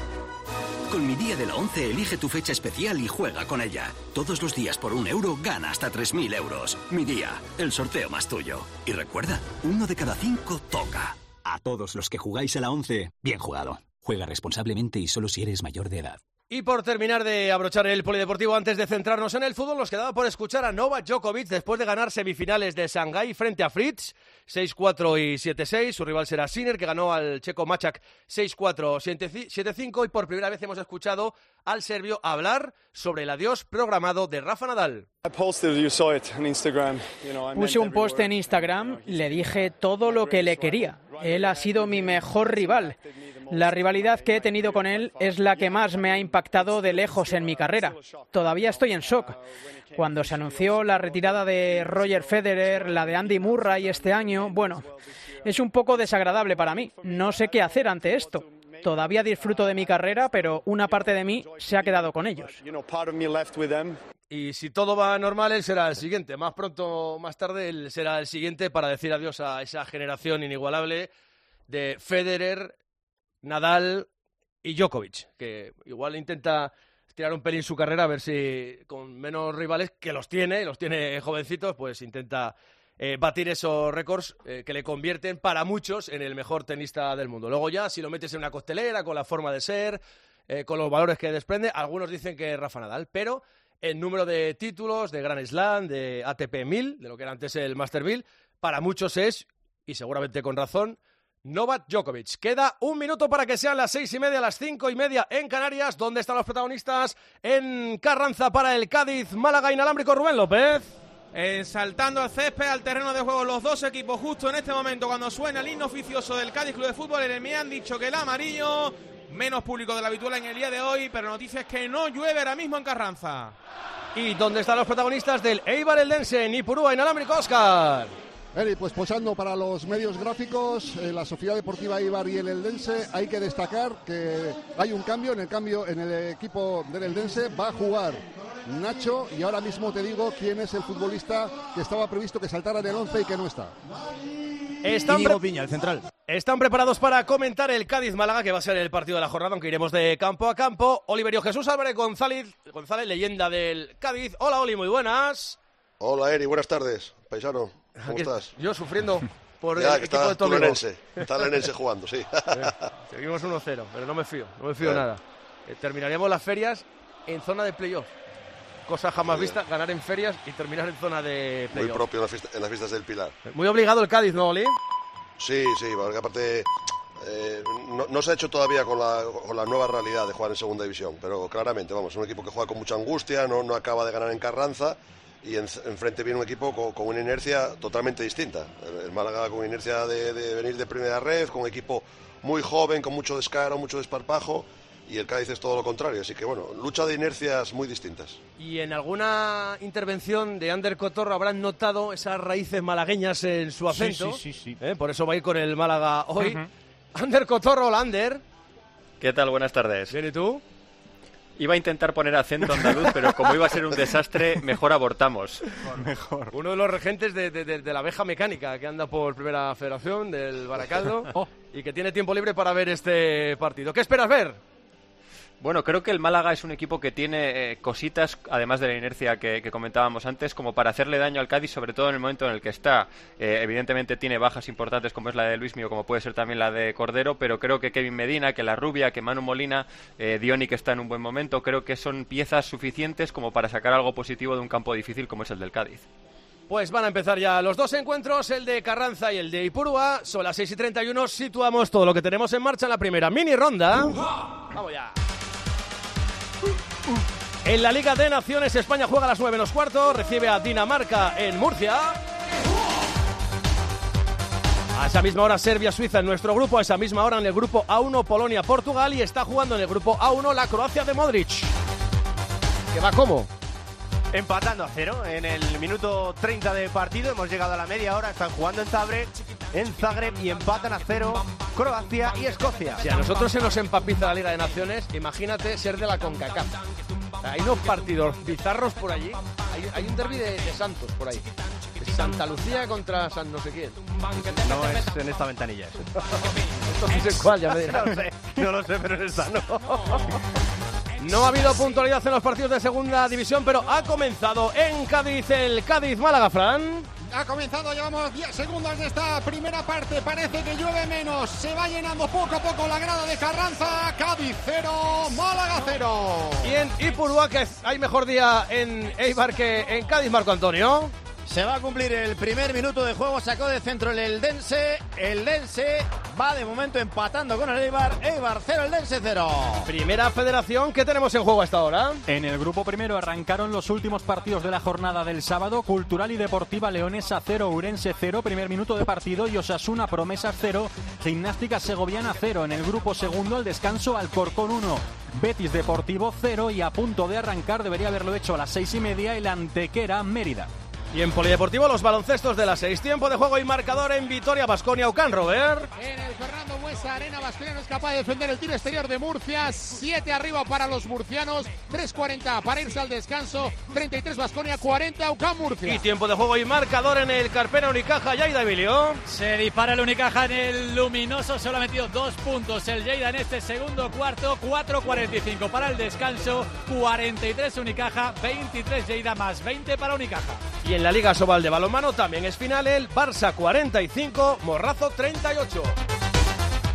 Con mi Día de la Once elige tu fecha especial y juega con ella. Todos los días por un euro gana hasta tres mil euros. Mi Día, el sorteo más tuyo. Y recuerda, uno de cada cinco toca. A todos los que jugáis a la once, bien jugado. Juega responsablemente y solo si eres mayor de edad. Y por terminar de abrochar el polideportivo, antes de centrarnos en el fútbol, nos quedaba por escuchar a Novak Djokovic después de ganar semifinales de Shanghái frente a Fritz, seis cuatro y siete seis. Su rival será Sinner, que ganó al checo Maček seis cuatro siete cinco. Y por primera vez hemos escuchado al serbio hablar sobre el adiós programado de Rafa Nadal. Puse un post en Instagram, le dije todo lo que le quería. Él ha sido mi mejor rival. La rivalidad que he tenido con él es la que más me ha impactado de lejos en mi carrera. Todavía estoy en shock. Cuando se anunció la retirada de Roger Federer, la de Andy Murray este año, bueno, es un poco desagradable para mí. No sé qué hacer ante esto. Todavía disfruto de mi carrera, pero una parte de mí se ha quedado con ellos. Y si todo va normal, él será el siguiente. Más pronto o más tarde, él será el siguiente para decir adiós a esa generación inigualable de Federer, Nadal y Djokovic, que igual intenta tirar un pelín su carrera a ver si con menos rivales, que los tiene, los tiene jovencitos, pues intenta eh, batir esos récords eh, que le convierten para muchos en el mejor tenista del mundo. Luego ya, si lo metes en una costelera, con la forma de ser, eh, con los valores que desprende, algunos dicen que es Rafa Nadal, pero el número de títulos, de Grand Slam, de A T P mil, de lo que era antes el Master mil, para muchos es, y seguramente con razón, Novak Djokovic. Queda un minuto para que sean las seis y media, las cinco y media en Canarias. ¿Dónde están los protagonistas? En Carranza para el Cádiz, Málaga inalámbrico, Rubén López. Eh, saltando al césped, al terreno de juego, los dos equipos justo en este momento cuando suena el himno oficioso del Cádiz Club de Fútbol. Me han dicho que el amarillo, menos público de la habitual en el día de hoy, pero noticia es que no llueve ahora mismo en Carranza. ¿Y dónde están los protagonistas del Eibar Eldense en Ipurúa inalámbrico, Óscar? Eri, pues posando para los medios gráficos, eh, la Sociedad Deportiva Eibar y el Eldense. Hay que destacar que hay un cambio en el cambio en el equipo del Eldense. Va a jugar Nacho y ahora mismo te digo quién es el futbolista que estaba previsto que saltara en el once y que no está. Están, pre- Piña, el central. Están preparados para comentar el Cádiz-Málaga, que va a ser el partido de la jornada, aunque iremos de campo a campo. Oliverio Jesús Álvarez González, González, leyenda del Cádiz. Hola, Oli, muy buenas. Hola, Eri, buenas tardes, paisano. ¿Cómo Aquí, estás? Yo sufriendo por ya, el que equipo está de Toledo. Lenense, está Lenense jugando, sí. Eh, seguimos uno cero, pero no me fío, no me fío Bien. nada. Eh, terminaríamos las ferias en zona de playoff. Cosa jamás vista, ganar en ferias y terminar en zona de Muy playoff. propio en, la fiesta, en las fiestas del Pilar. Muy obligado el Cádiz, ¿no, Oli? Sí, sí, porque aparte eh, no, no se ha hecho todavía con la, con la nueva realidad de jugar en segunda división, pero claramente, vamos, es un equipo que juega con mucha angustia, no, no acaba de ganar en Carranza. Y en, enfrente viene un equipo con, con una inercia totalmente distinta. El, el Málaga con inercia de, de venir de primera red, con un equipo muy joven, con mucho descaro, mucho desparpajo, y el Cádiz es todo lo contrario. Así que bueno, lucha de inercias muy distintas. Y en alguna intervención de Ander Cotorro habrán notado esas raíces malagueñas en su acento. Sí, sí, sí, sí. ¿Eh? Por eso va a ir con el Málaga hoy. Uh-huh. Ander Cotorro, hola, Ander. ¿Qué tal? Buenas tardes. Bien, ¿y tú? Iba a intentar poner acento andaluz, pero como iba a ser un desastre, mejor abortamos. Mejor. Uno de los regentes de, de, de, de la abeja mecánica que anda por Primera Federación, del Baracaldo, oh. y que tiene tiempo libre para ver este partido. ¿Qué esperas ver? Bueno, creo que el Málaga es un equipo que tiene eh, cositas, además de la inercia que, que comentábamos antes, como para hacerle daño al Cádiz, sobre todo en el momento en el que está. Eh, evidentemente tiene bajas importantes como es la de Luismi o como puede ser también la de Cordero, pero creo que Kevin Medina, que la Rubia, que Manu Molina, eh, Dioni, que está en un buen momento, creo que son piezas suficientes como para sacar algo positivo de un campo difícil como es el del Cádiz. Pues van a empezar ya los dos encuentros, el de Carranza y el de Ipurúa. Son las seis y treinta y uno, situamos todo lo que tenemos en marcha en la primera mini ronda. ¡Vamos ya! En la Liga de Naciones, España juega a las nueve menos cuarto, recibe a Dinamarca en Murcia. A esa misma hora Serbia-Suiza en nuestro grupo, a esa misma hora en el grupo A uno Polonia-Portugal y está jugando en el grupo A uno la Croacia de Modric. ¿Qué va cómo? Empatando a cero en el minuto treinta de partido, hemos llegado a la media hora, están jugando en Zagreb, en Zagreb y empatan a cero Croacia y Escocia. Si a nosotros se nos empapiza la Liga de Naciones, imagínate ser de la CONCACAF. Hay unos partidos bizarros por allí, hay, hay un derbi de, de Santos por ahí. Santa Lucía contra San no sé quién. No es en esta ventanilla eso. Entonces, ¿en cuál? Ya me dirás. No lo sé, no lo sé, pero en esta no. No ha habido puntualidad en los partidos de segunda división, pero ha comenzado en Cádiz el Cádiz-Málaga, Fran. Ha comenzado, llevamos diez segundos de esta primera parte, parece que llueve menos, se va llenando poco a poco la grada de Carranza. Cádiz cero, Málaga cero. Y en Ipurúa, que hay mejor día en Eibar que en Cádiz, Marco Antonio. Se va a cumplir el primer minuto de juego, sacó de centro el Eldense, el Eldense va de momento empatando con el Eibar, Eibar cero, Eldense cero. Primera Federación, ¿qué tenemos en juego hasta ahora? En el grupo primero arrancaron los últimos partidos de la jornada del sábado, Cultural y Deportiva Leonesa cero, Urense cero, primer minuto de partido, y Osasuna Promesas cero, Gimnástica Segoviana cero. En el grupo segundo, el descanso, Alcorcón uno, Betis Deportivo cero, y a punto de arrancar, debería haberlo hecho a las seis y media, el Antequera Mérida. Y en Polideportivo, los baloncestos de las seis. Tiempo de juego y marcador en Vitoria, Baskonia, Ucán, Robert. En el Fernando Buesa Arena, Baskonia no es capaz de defender el tiro exterior de Murcia. siete arriba para los murcianos. tres cuarenta para irse al descanso. treinta y tres Baskonia, cuarenta Ucán, Murcia. Y tiempo de juego y marcador en el Carpena Unicaja, Lleida, Emilio. Se dispara el Unicaja en el luminoso. Solo ha metido dos puntos el Lleida en este segundo cuarto. cuatro cuarenta y cinco para el descanso. cuarenta y tres Unicaja, veintitrés Lleida más veinte para Unicaja. Y en la Liga Sobal de balonmano también es final el Barça cuarenta y cinco, Morrazo treinta y ocho.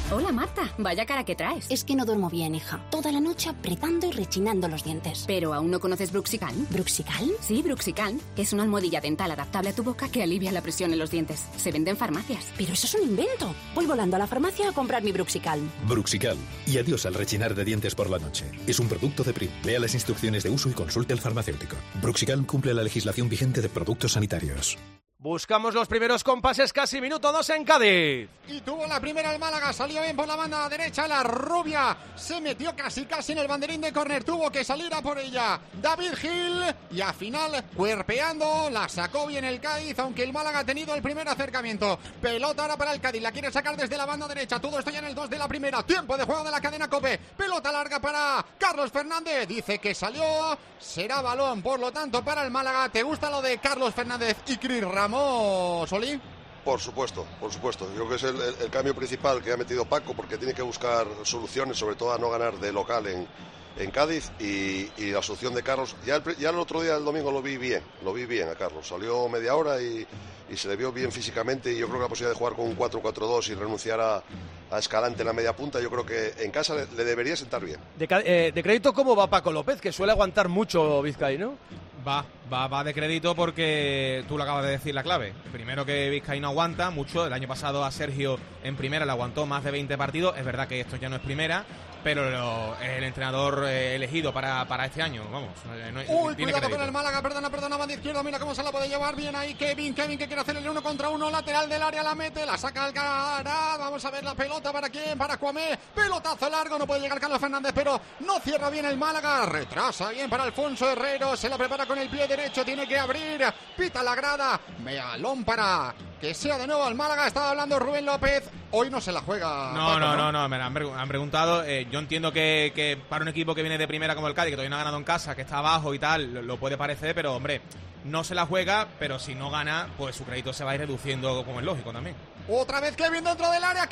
Hola Marta, vaya cara que traes. Es que no duermo bien, hija. Toda la noche apretando y rechinando los dientes. ¿Pero aún no conoces Bruxicalm? ¿Bruxicalm? Sí, Bruxicalm. Es una almohadilla dental adaptable a tu boca que alivia la presión en los dientes. Se vende en farmacias. Pero eso es un invento. Voy volando a la farmacia a comprar mi Bruxicalm. Bruxicalm. Y adiós al rechinar de dientes por la noche. Es un producto de Prim. Lea las instrucciones de uso y consulte al farmacéutico. Bruxicalm cumple la legislación vigente de productos sanitarios. Buscamos los primeros compases, casi minuto dos en Cádiz. Y tuvo la primera el Málaga, salió bien por la banda derecha, la rubia se metió casi casi en el banderín de córner, tuvo que salir a por ella David Gil y al final cuerpeando, la sacó bien el Cádiz, aunque el Málaga ha tenido el primer acercamiento. Pelota ahora para el Cádiz, la quiere sacar desde la banda derecha, todo esto ya en el dos de la primera, tiempo de juego de la cadena COPE, pelota larga para Carlos Fernández, dice que salió, será balón, por lo tanto para el Málaga. ¿Te gusta lo de Carlos Fernández y Cris Ramos? Solí. Por supuesto, por supuesto. Yo creo que es el, el, el cambio principal que ha metido Paco, porque tiene que buscar soluciones, sobre todo a no ganar de local en, en Cádiz, y, y la solución de Carlos. Ya el, ya el otro día, el domingo, lo vi bien, lo vi bien a Carlos. Salió media hora y, y se le vio bien físicamente, y yo creo que la posibilidad de jugar con un cuatro cuatro dos y renunciar a, a Escalante en la media punta, yo creo que en casa le, le debería sentar bien. De, eh, de crédito, ¿cómo va Paco López? Que suele aguantar mucho Vizcaíno. Va, va, va de crédito porque tú lo acabas de decir la clave. Primero que Vizcaíno aguanta mucho. El año pasado a Sergio en primera le aguantó más de veinte partidos. Es verdad que esto ya no es primera, pero lo, es el entrenador eh, elegido para, para este año. Vamos, no, Uy, tiene cuidado crédito. con el Málaga, perdona, perdona, banda izquierda, mira cómo se la puede llevar bien ahí Kevin, Kevin que quiere hacer el uno contra uno, lateral del área, la mete, la saca al cara, vamos a ver la pelota, ¿para quién? Para Cuamé, pelotazo largo, no puede llegar Carlos Fernández, pero no cierra bien el Málaga, retrasa bien para Alfonso Herrero, se la prepara con el pie derecho, tiene que abrir, pita la grada, balón para que sea de nuevo el Málaga, estaba hablando Rubén López, hoy no se la juega. No, Paco, no, no, no, me han, pre- han preguntado, eh, yo entiendo que, que para un equipo que viene de primera como el Cádiz, que todavía no ha ganado en casa, que está abajo y tal, lo, lo puede parecer, pero hombre, no se la juega, pero si no gana, pues su crédito se va a ir reduciendo, como es lógico también. Otra vez Kevin dentro del área,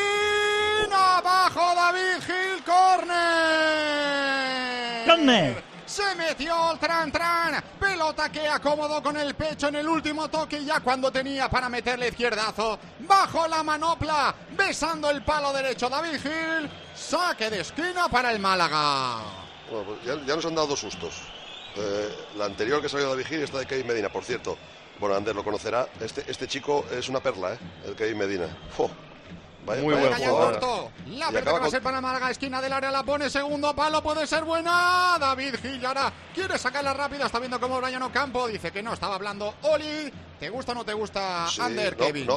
Kevin, abajo David Gil, córner. Córner. Se metió el tran tran, pelota que acomodó con el pecho en el último toque, ya cuando tenía para meterle izquierdazo, bajo la manopla, besando el palo derecho David Gil, saque de esquina para el Málaga. Bueno, pues ya, ya nos han dado dos sustos. Eh, la anterior que salió David Gil y esta de Kevin Medina, por cierto. Bueno, Ander lo conocerá. Este, este chico es una perla, ¿eh? El Kevin Medina. ¡Oh! Vaya, Muy vaya buen jugador. La pelota va a ser para Málaga, esquina del área, la pone, segundo palo, puede ser buena. David Gil ahora quiere sacarla rápida, está viendo cómo Brian Ocampo dice que no, estaba hablando Oli. ¿Te gusta o no te gusta, sí, Ander, no, Kevin? No.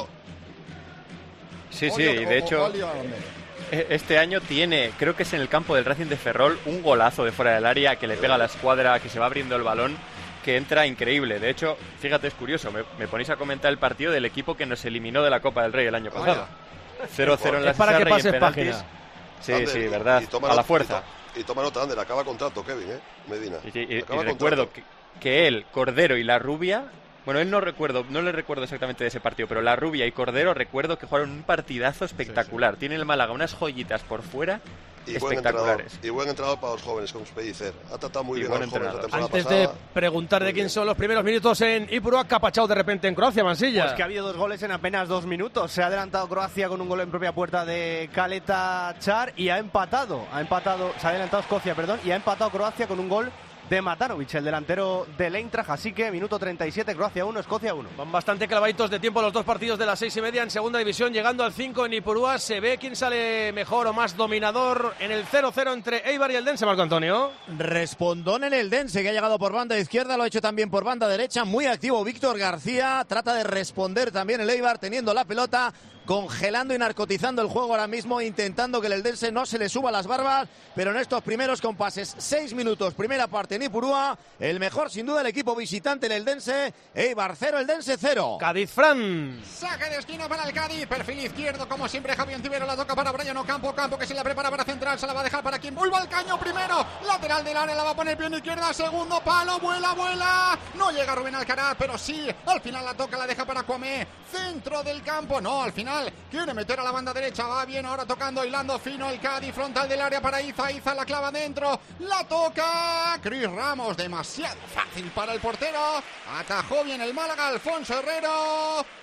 Sí, sí, Oli, y de o, hecho Oli, este año tiene, creo que es en el campo del Racing de Ferrol, un golazo de fuera del área que le pega a la escuadra, que se va abriendo el balón, que entra increíble. De hecho, fíjate, es curioso, me, me ponéis a comentar el partido del equipo que nos eliminó de la Copa del Rey el año pasado. cero cero en la es para que Cesarra y pases en penaltis. página. Sí, Ander, sí, y- verdad, y toma a la nota- fuerza. Y, to- y toma nota, Ander, acaba contrato, Kevin, ¿eh? Medina. Y, y- y Acaba recuerdo contrato. que, que él, Cordero y la Rubia, bueno, él no recuerdo, no le recuerdo exactamente de ese partido, pero la Rubia y Cordero recuerdo que jugaron un partidazo espectacular. Tiene el Málaga unas joyitas por fuera Y buen entrenador, espectaculares. y buen entrenador para los jóvenes, como Pellicer. Ha tratado muy Y bien a buen los jóvenes la temporada Antes pasada. de preguntar de quién son los primeros minutos en Ipurúa, ¿qué ha pachado de repente en Croacia, Mansilla? Pues que ha habido dos goles en apenas dos minutos. Se ha adelantado Croacia con un gol en propia puerta de Caleta Char y ha empatado. Ha empatado, se ha adelantado Escocia, perdón, y ha empatado Croacia con un gol de Matanovic, el delantero del Eintracht. Así que minuto treinta y siete, Croacia uno, Escocia uno. Van bastante clavaditos de tiempo los dos partidos de las seis y media en segunda división, llegando al cinco en Ipurúa. Se ve quién sale mejor o más dominador en el cero cero entre Eibar y el Dense, Marco Antonio. Respondón en el Dense, que ha llegado por banda izquierda, lo ha hecho también por banda derecha. Muy activo Víctor García, trata de responder también el Eibar teniendo la pelota, congelando y narcotizando el juego ahora mismo, intentando que el Eldense no se le suba las barbas, pero en estos primeros compases, seis minutos, primera parte en Ipurúa, el mejor sin duda el equipo visitante, el Eldense, Eibar cero, Eldense cero. Cádiz Fran. Saque de esquina para el Cádiz, perfil izquierdo, como siempre Javier Antivero, la toca para Brian Ocampo, Campo que se la prepara para central, se la va a dejar para quien vuelva al caño primero, lateral del área, la va a poner bien izquierda, segundo palo, vuela, vuela, no llega Rubén Alcaraz, pero sí, al final la toca, la deja para Cuamé, centro del campo, no, al final quiere meter a la banda derecha, va bien ahora tocando, hilando fino el Cádiz, frontal del área para Iza, Iza la clava dentro, la toca Cris Ramos, demasiado fácil para el portero, atajó bien el Málaga, Alfonso Herrero.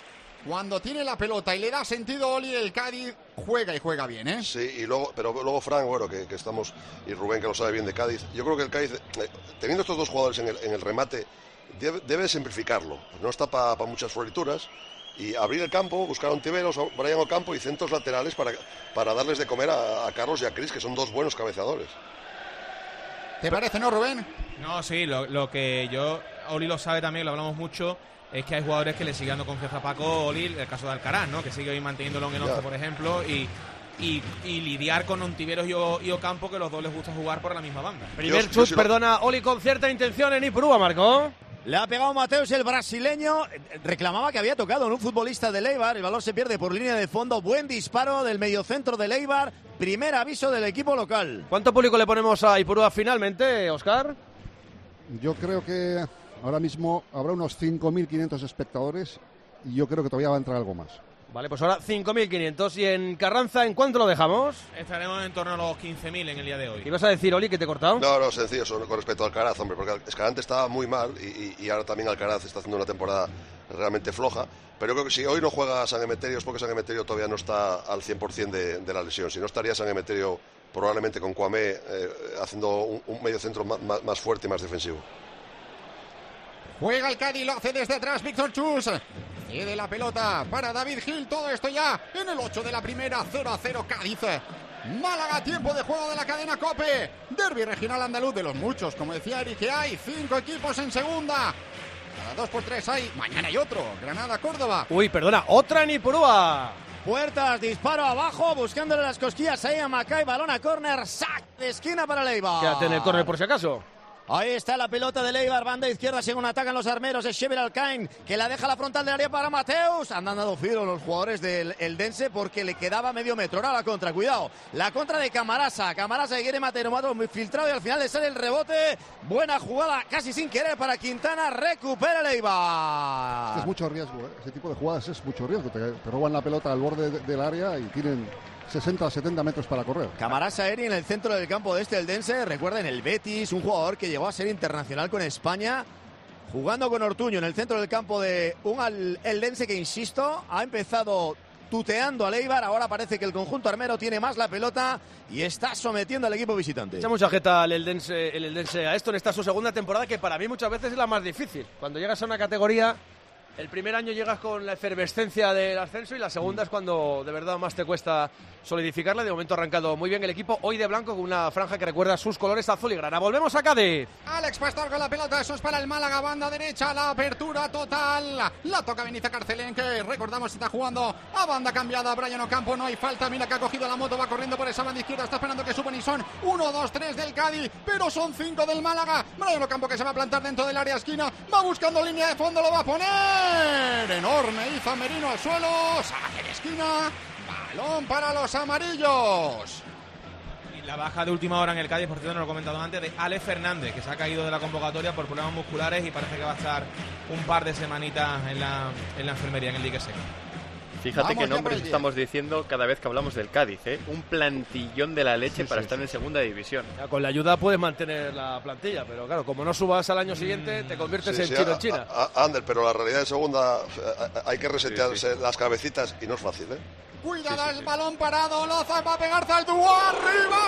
cuando tiene la pelota y le da sentido Oli, el Cádiz juega y juega bien, ¿eh? Sí, y luego, pero luego Fran, bueno, que, que estamos, y Rubén que lo sabe bien de Cádiz, yo creo que el Cádiz, eh, teniendo estos dos jugadores en el, en el remate, debe, debe simplificarlo, no está para pa muchas florituras, y abrir el campo, buscar a Ontiveros, a Brian Ocampo y centros laterales para, para darles de comer a, a Carlos y a Cris, que son dos buenos cabeceadores. ¿Te parece, no, Rubén? No, sí, lo, lo que yo, Oli lo sabe también, lo hablamos mucho, es que hay jugadores que le siguen dando confianza a Paco Oli, el caso de Alcaraz, ¿no? Que sigue hoy manteniéndolo en el once, por ejemplo, y, y, y lidiar con Ontiveros y, o, y Ocampo, que los dos les gusta jugar por la misma banda. Primer chut, si perdona, Oli con cierta intención en Ipurúa, marcó. Le ha pegado Mateus, el brasileño. Reclamaba que había tocado en un futbolista de Eibar. El balón se pierde por línea de fondo. Buen disparo del mediocentro de Eibar. Primer aviso del equipo local. ¿Cuánto público le ponemos a Ipurúa finalmente, Óscar? Yo creo que ahora mismo habrá unos cinco mil quinientos espectadores y yo creo que todavía va a entrar algo más. Vale, pues ahora cinco mil quinientos. ¿Y en Carranza en cuánto lo dejamos? Estaremos en torno a los quince mil en el día de hoy. ¿Qué ibas a decir, Oli, que te he cortado? No, no, sencillo, eso, con respecto al Alcaraz, hombre, porque Escalante estaba muy mal y, y, y ahora también Alcaraz está haciendo una temporada realmente floja. Pero yo creo que si hoy no juega San Emeterio es porque San Emeterio todavía no está al cien por ciento de, de la lesión. Si no estaría San Emeterio probablemente con Kwame eh, haciendo un, un medio centro más, más, más fuerte y más defensivo. Juega el Cádiz, lo hace desde atrás Víctor Chus. Cede la pelota para David Gil. Todo esto ya en el ocho de la primera. Cero a cero Cádiz. Málaga, tiempo de juego de la cadena COPE. Derbi regional andaluz de los muchos. Como decía Eric, que hay cinco equipos en segunda. Cada dos por tres hay. Mañana hay otro. Granada, Córdoba. Uy, perdona, otra en Ipurúa. Puertas, disparo abajo, buscándole las cosquillas ahí a Macay. Balón a córner. Sac de esquina para Leiva. Quédate en el córner por si acaso. Ahí está la pelota de Eibar, banda izquierda, según atacan los armeros, es Xever Alcain, que la deja a la frontal del área para Mateus. Han dado filo los jugadores del Eldense porque le quedaba medio metro. Ahora la contra, cuidado, la contra de Camarasa, Camarasa que quiere matar, muy filtrado y al final le sale el rebote. Buena jugada, casi sin querer para Quintana, recupera el Eibar. Es mucho riesgo, ¿eh? Ese tipo de jugadas es mucho riesgo, te, te roban la pelota al borde de, del área y tienen sesenta a setenta metros para correr. Camarasa Eri en el centro del campo de este Eldense. Recuerden, el Betis, un jugador que llegó a ser internacional con España, jugando con Ortuño en el centro del campo de un Eldense que, insisto, ha empezado tuteando al Eibar. Ahora parece que el conjunto armero tiene más la pelota y está sometiendo al equipo visitante. Echa mucha jeta el Eldense, el Eldense a esto en esta su segunda temporada, que para mí muchas veces es la más difícil. Cuando llegas a una categoría, el primer año llegas con la efervescencia del ascenso y la segunda es cuando de verdad más te cuesta solidificarla. De momento ha arrancado muy bien el equipo, hoy de blanco con una franja que recuerda sus colores azul y grana. Volvemos a Cádiz. Alex Pastor con la pelota, eso es para el Málaga, banda derecha, la apertura total. La toca Benítez Carcelén, que recordamos está jugando a banda cambiada. Brian Ocampo, no hay falta, mira que ha cogido la moto, va corriendo por esa banda izquierda, está esperando que suban y son uno, dos, tres del Cádiz, pero son cinco del Málaga. Brian Ocampo que se va a plantar dentro del área esquina, va buscando línea de fondo, lo va a poner. Enorme, Iza Merino al suelo, saque de esquina. Balón para los amarillos. Y la baja de última hora en el Cádiz, por cierto, no lo he comentado antes, de Alex Fernández, que se ha caído de la convocatoria por problemas musculares y parece que va a estar un par de semanitas en la, en la enfermería, en el dique seco. Fíjate qué nombres estamos diciendo cada vez que hablamos del Cádiz, ¿eh? Un plantillón de la leche sí, para sí, estar sí. en segunda división. Ya, con la ayuda puedes mantener la plantilla, pero claro, como no subas al año siguiente, te conviertes sí, en sí, chino a, en China. A, a, Ander, pero la realidad de segunda hay que resetearse sí, sí. las cabecitas y no es fácil, ¿eh? Cuidado, sí, el sí, sí. balón parado, Loza va a pegar Zaldúa, arriba,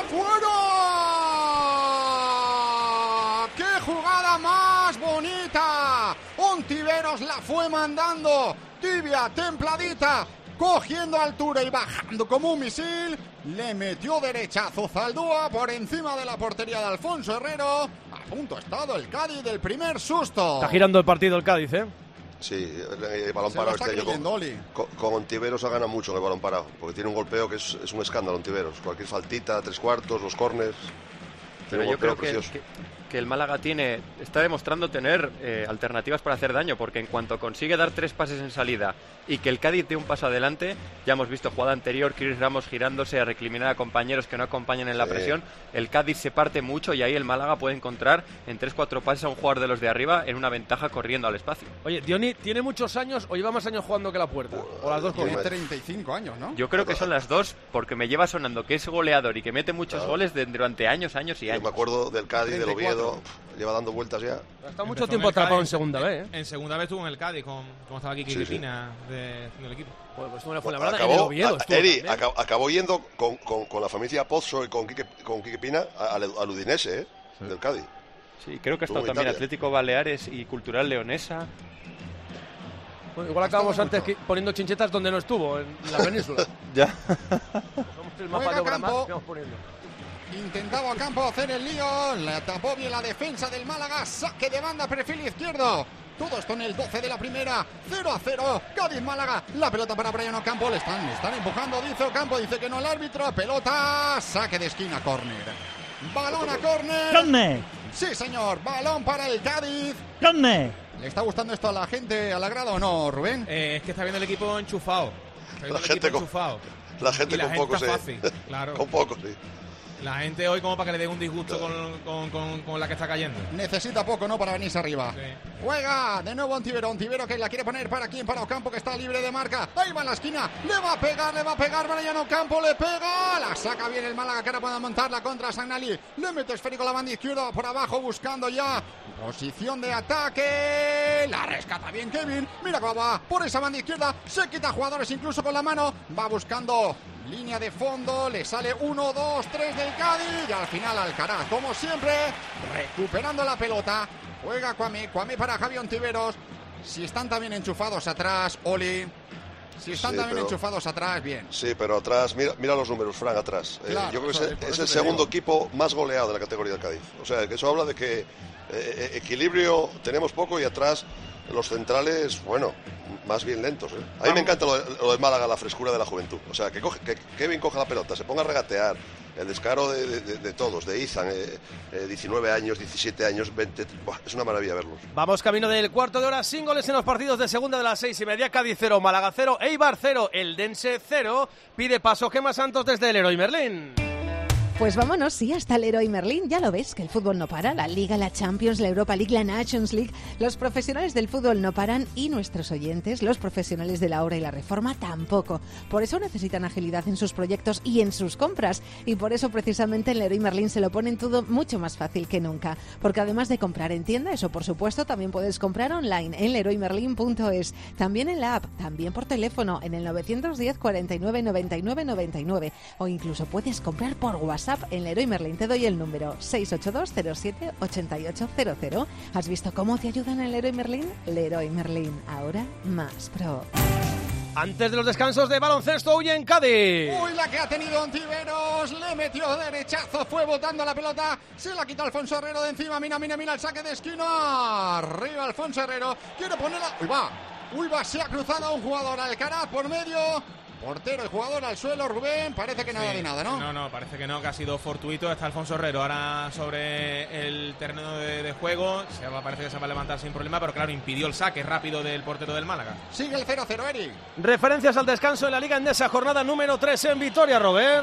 fuera. ¡Qué jugada más bonita! Ontiveros la fue mandando, tibia, templadita, cogiendo altura y bajando como un misil. Le metió derechazo Zaldúa por encima de la portería de Alfonso Herrero. A punto ha estado el Cádiz del primer susto. Está girando el partido el Cádiz, ¿eh? Sí, el, el balón Se parado este año con, con, con Ontiveros ha ganado mucho en el balón parado, porque tiene un golpeo que es, es un escándalo Ontiveros. Cualquier faltita, tres cuartos, los córners. Pero yo creo que, que, que el Málaga tiene está demostrando tener eh, alternativas para hacer daño, porque en cuanto consigue dar tres pases en salida y que el Cádiz dé un paso adelante, ya hemos visto jugada anterior, Chris Ramos girándose a recriminar a compañeros que no acompañan en la sí. presión, el Cádiz se parte mucho y ahí el Málaga puede encontrar en tres cuatro pases a un jugador de los de arriba en una ventaja corriendo al espacio. Oye, Diony, ¿tiene muchos años o lleva más años jugando que la puerta? O las dos Tiene treinta y cinco años, ¿no? Yo creo que son las dos, porque me lleva sonando que es goleador y que mete muchos claro. goles de, durante años, años y años. Yo me acuerdo del Cádiz, del Oviedo, Oviedo lleva dando vueltas ya. Ha estado mucho tiempo atrapado en segunda vez. ¿eh? En segunda vez estuvo en el Cádiz, con, como estaba aquí Kiki Sí, sí. Pina de, del equipo. Bueno, pues estuvo en la Fuenlabrada, Acabó, en el Oviedo. a- estuvo Eri, también. acabó, acabó yendo con, con, con la familia Pozzo y con Quique, con Quique Pina a- al, al Udinese, ¿eh? Del Cádiz. Sí, creo que ha Estuvo estado en también Italia. Atlético Baleares y Cultural Leonesa. Bueno, igual acabamos antes que- poniendo chinchetas donde no estuvo, en la península. Ya. Somos el mapa Juega de obra Campo. que vamos poniendo. Intentaba Campo hacer el lío, le tapó bien la defensa del Málaga, saque de banda, perfil izquierdo. Todo esto en el doce de la primera, cero a cero, Cádiz-Málaga, la pelota para Brian Ocampo, le están, le están empujando, dice Ocampo, dice que no el árbitro, pelota, saque de esquina, córner. Balón a córner. ¡Córner! Sí, señor, balón para el Cádiz. ¡Córner! ¿Le está gustando esto a la gente, al agrado o no, Rubén? Eh, es que está viendo el equipo enchufado. Está viendo La el gente equipo con- enchufado. La gente Y la con gente poco, sí. está fácil, claro. Con poco, sí. La gente hoy como para que le dé un disgusto con, con, con, con la que está cayendo. Necesita poco, ¿no? Para venirse arriba. Sí. Juega de nuevo Ontivero. Ontivero que la quiere poner para quién, para Ocampo, que está libre de marca. Ahí va en la esquina. Le va a pegar, le va a pegar. Brian Ocampo le pega. La saca bien el Málaga, que ahora puede montarla contra Sagnali. Le mete esférico a la banda izquierda por abajo, buscando ya posición de ataque. La rescata bien Kevin. Mira cómo va por esa banda izquierda. Se quita jugadores incluso con la mano. Va buscando línea de fondo. Le sale uno, dos, tres del Cádiz. Y al final Alcaraz, como siempre, recuperando la pelota. Juega Kwame, Kwame para Javi Ontiveros. Si están también enchufados atrás, Oli. Si están Sí, también pero- enchufados atrás, bien. Sí, pero atrás, mira, mira los números, Fran, atrás. Eh, Claro, yo creo que joder, es, por es eso el te segundo digo. equipo más goleado de la categoría del Cádiz. O sea, que eso habla de que eh, equilibrio tenemos poco y atrás los centrales, bueno, más bien lentos. ¿eh? A mí me encanta lo de, lo de Málaga, la frescura de la juventud. O sea, que, coge, que Kevin coja la pelota, se ponga a regatear. El descaro de, de- de- de todos, de Izan, eh, eh, diecinueve años, diecisiete años, veinte. Buah, es una maravilla verlos. Vamos camino del cuarto de hora, sin goles en los partidos de segunda de las seis y media. Cádiz cero, Málaga cero, Eibar cero, Eldense cero. Pide paso Gemma Santos desde el Leroy Merlín. Pues vámonos, sí, hasta el Leroy Merlín. Ya lo ves, que el fútbol no para. La Liga, la Champions, la Europa League, la Nations League. Los profesionales del fútbol no paran y nuestros oyentes, los profesionales de la obra y la reforma, tampoco. Por eso necesitan agilidad en sus proyectos y en sus compras. Y por eso, precisamente, en Leroy Merlín se lo ponen todo mucho más fácil que nunca. Porque además de comprar en tienda, eso por supuesto, también puedes comprar online en leroy merlin punto es. También en la app, también por teléfono, en el nueve diez, cuarenta y nueve, noventa y nueve, noventa y nueve. O incluso puedes comprar por WhatsApp en Leroy Merlin. Te doy el número seis ocho dos, cero siete, ocho ocho cero cero. ¿Has visto cómo te ayudan en Leroy Merlin? Leroy Merlin, ahora más pro. Antes de los descansos de baloncesto, huye en Cádiz. Uy, la que ha tenido Ontiveros, le metió derechazo, fue botando la pelota, se la quitó Alfonso Herrero de encima, mira, mira, mira el saque de esquina, arriba Alfonso Herrero, quiere ponerla, uy va, uy va, se ha cruzado un jugador, Alcaraz por medio, portero y jugador al suelo, Rubén, parece que nada Sí. de nada, ¿no? No, no, parece que no, que ha sido fortuito. Está Alfonso Herrero ahora sobre el terreno de, de juego. Se va, parece que se va a levantar sin problema, pero claro, impidió el saque rápido del portero del Málaga. Sigue el cero cero, Eric. Referencias al descanso en la Liga Endesa, jornada número tres en Vitoria, Robert.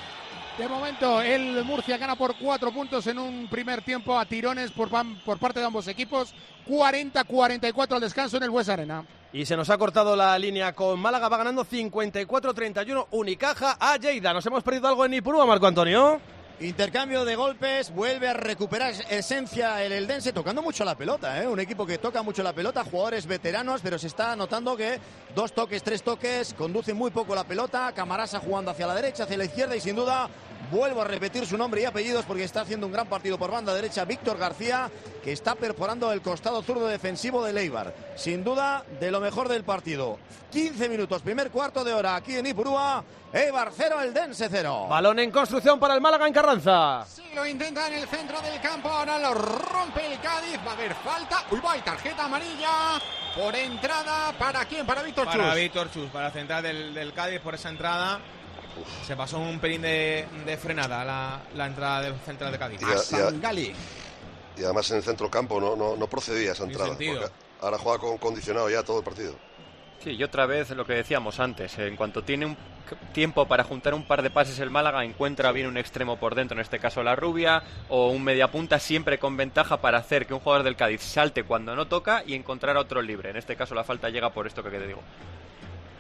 De momento, el Murcia gana por cuatro puntos en un primer tiempo a tirones por, por parte de ambos equipos. cuarenta a cuarenta y cuatro al descanso en el Bues Arena. Y se nos ha cortado la línea con Málaga, va ganando cincuenta y cuatro a treinta y uno Unicaja a Lleida. ¿Nos hemos perdido algo en Ipurúa, Marco Antonio? Intercambio de golpes, vuelve a recuperar esencia el Eldense, tocando mucho la pelota, ¿eh? Un equipo que toca mucho la pelota, jugadores veteranos, pero se está notando que dos toques, tres toques, conduce muy poco la pelota, Camarasa jugando hacia la derecha, hacia la izquierda y sin duda, vuelvo a repetir su nombre y apellidos porque está haciendo un gran partido por banda derecha, Víctor García, que está perforando el costado zurdo defensivo del Eibar. Sin duda, de lo mejor del partido. quince minutos, primer cuarto de hora aquí en Ipurúa, Eibar cero, Eldense cero. Balón en construcción para el Málaga en Carranza. Sí, lo intenta en el centro del campo, ahora lo rompe el Cádiz, va a haber falta, uy va, y tarjeta amarilla por entrada, ¿para quién? Para Víctor Chus. Para Víctor Chus, para la central del, del Cádiz por esa entrada. Se pasó un pelín de, de frenada la, la entrada del central de Cádiz. Y, a- y a- y además en el centro campo no, no, no procedía esa Sin entrada. sentido. Porque ahora juega con condicionado ya todo el partido. Sí, y otra vez lo que decíamos antes, en cuanto tiene un c- tiempo para juntar un par de pases el Málaga, encuentra bien un extremo por dentro, en este caso la Rubia, o un mediapunta siempre con ventaja para hacer que un jugador del Cádiz salte cuando no toca y encontrar a otro libre. En este caso la falta llega por esto que te digo.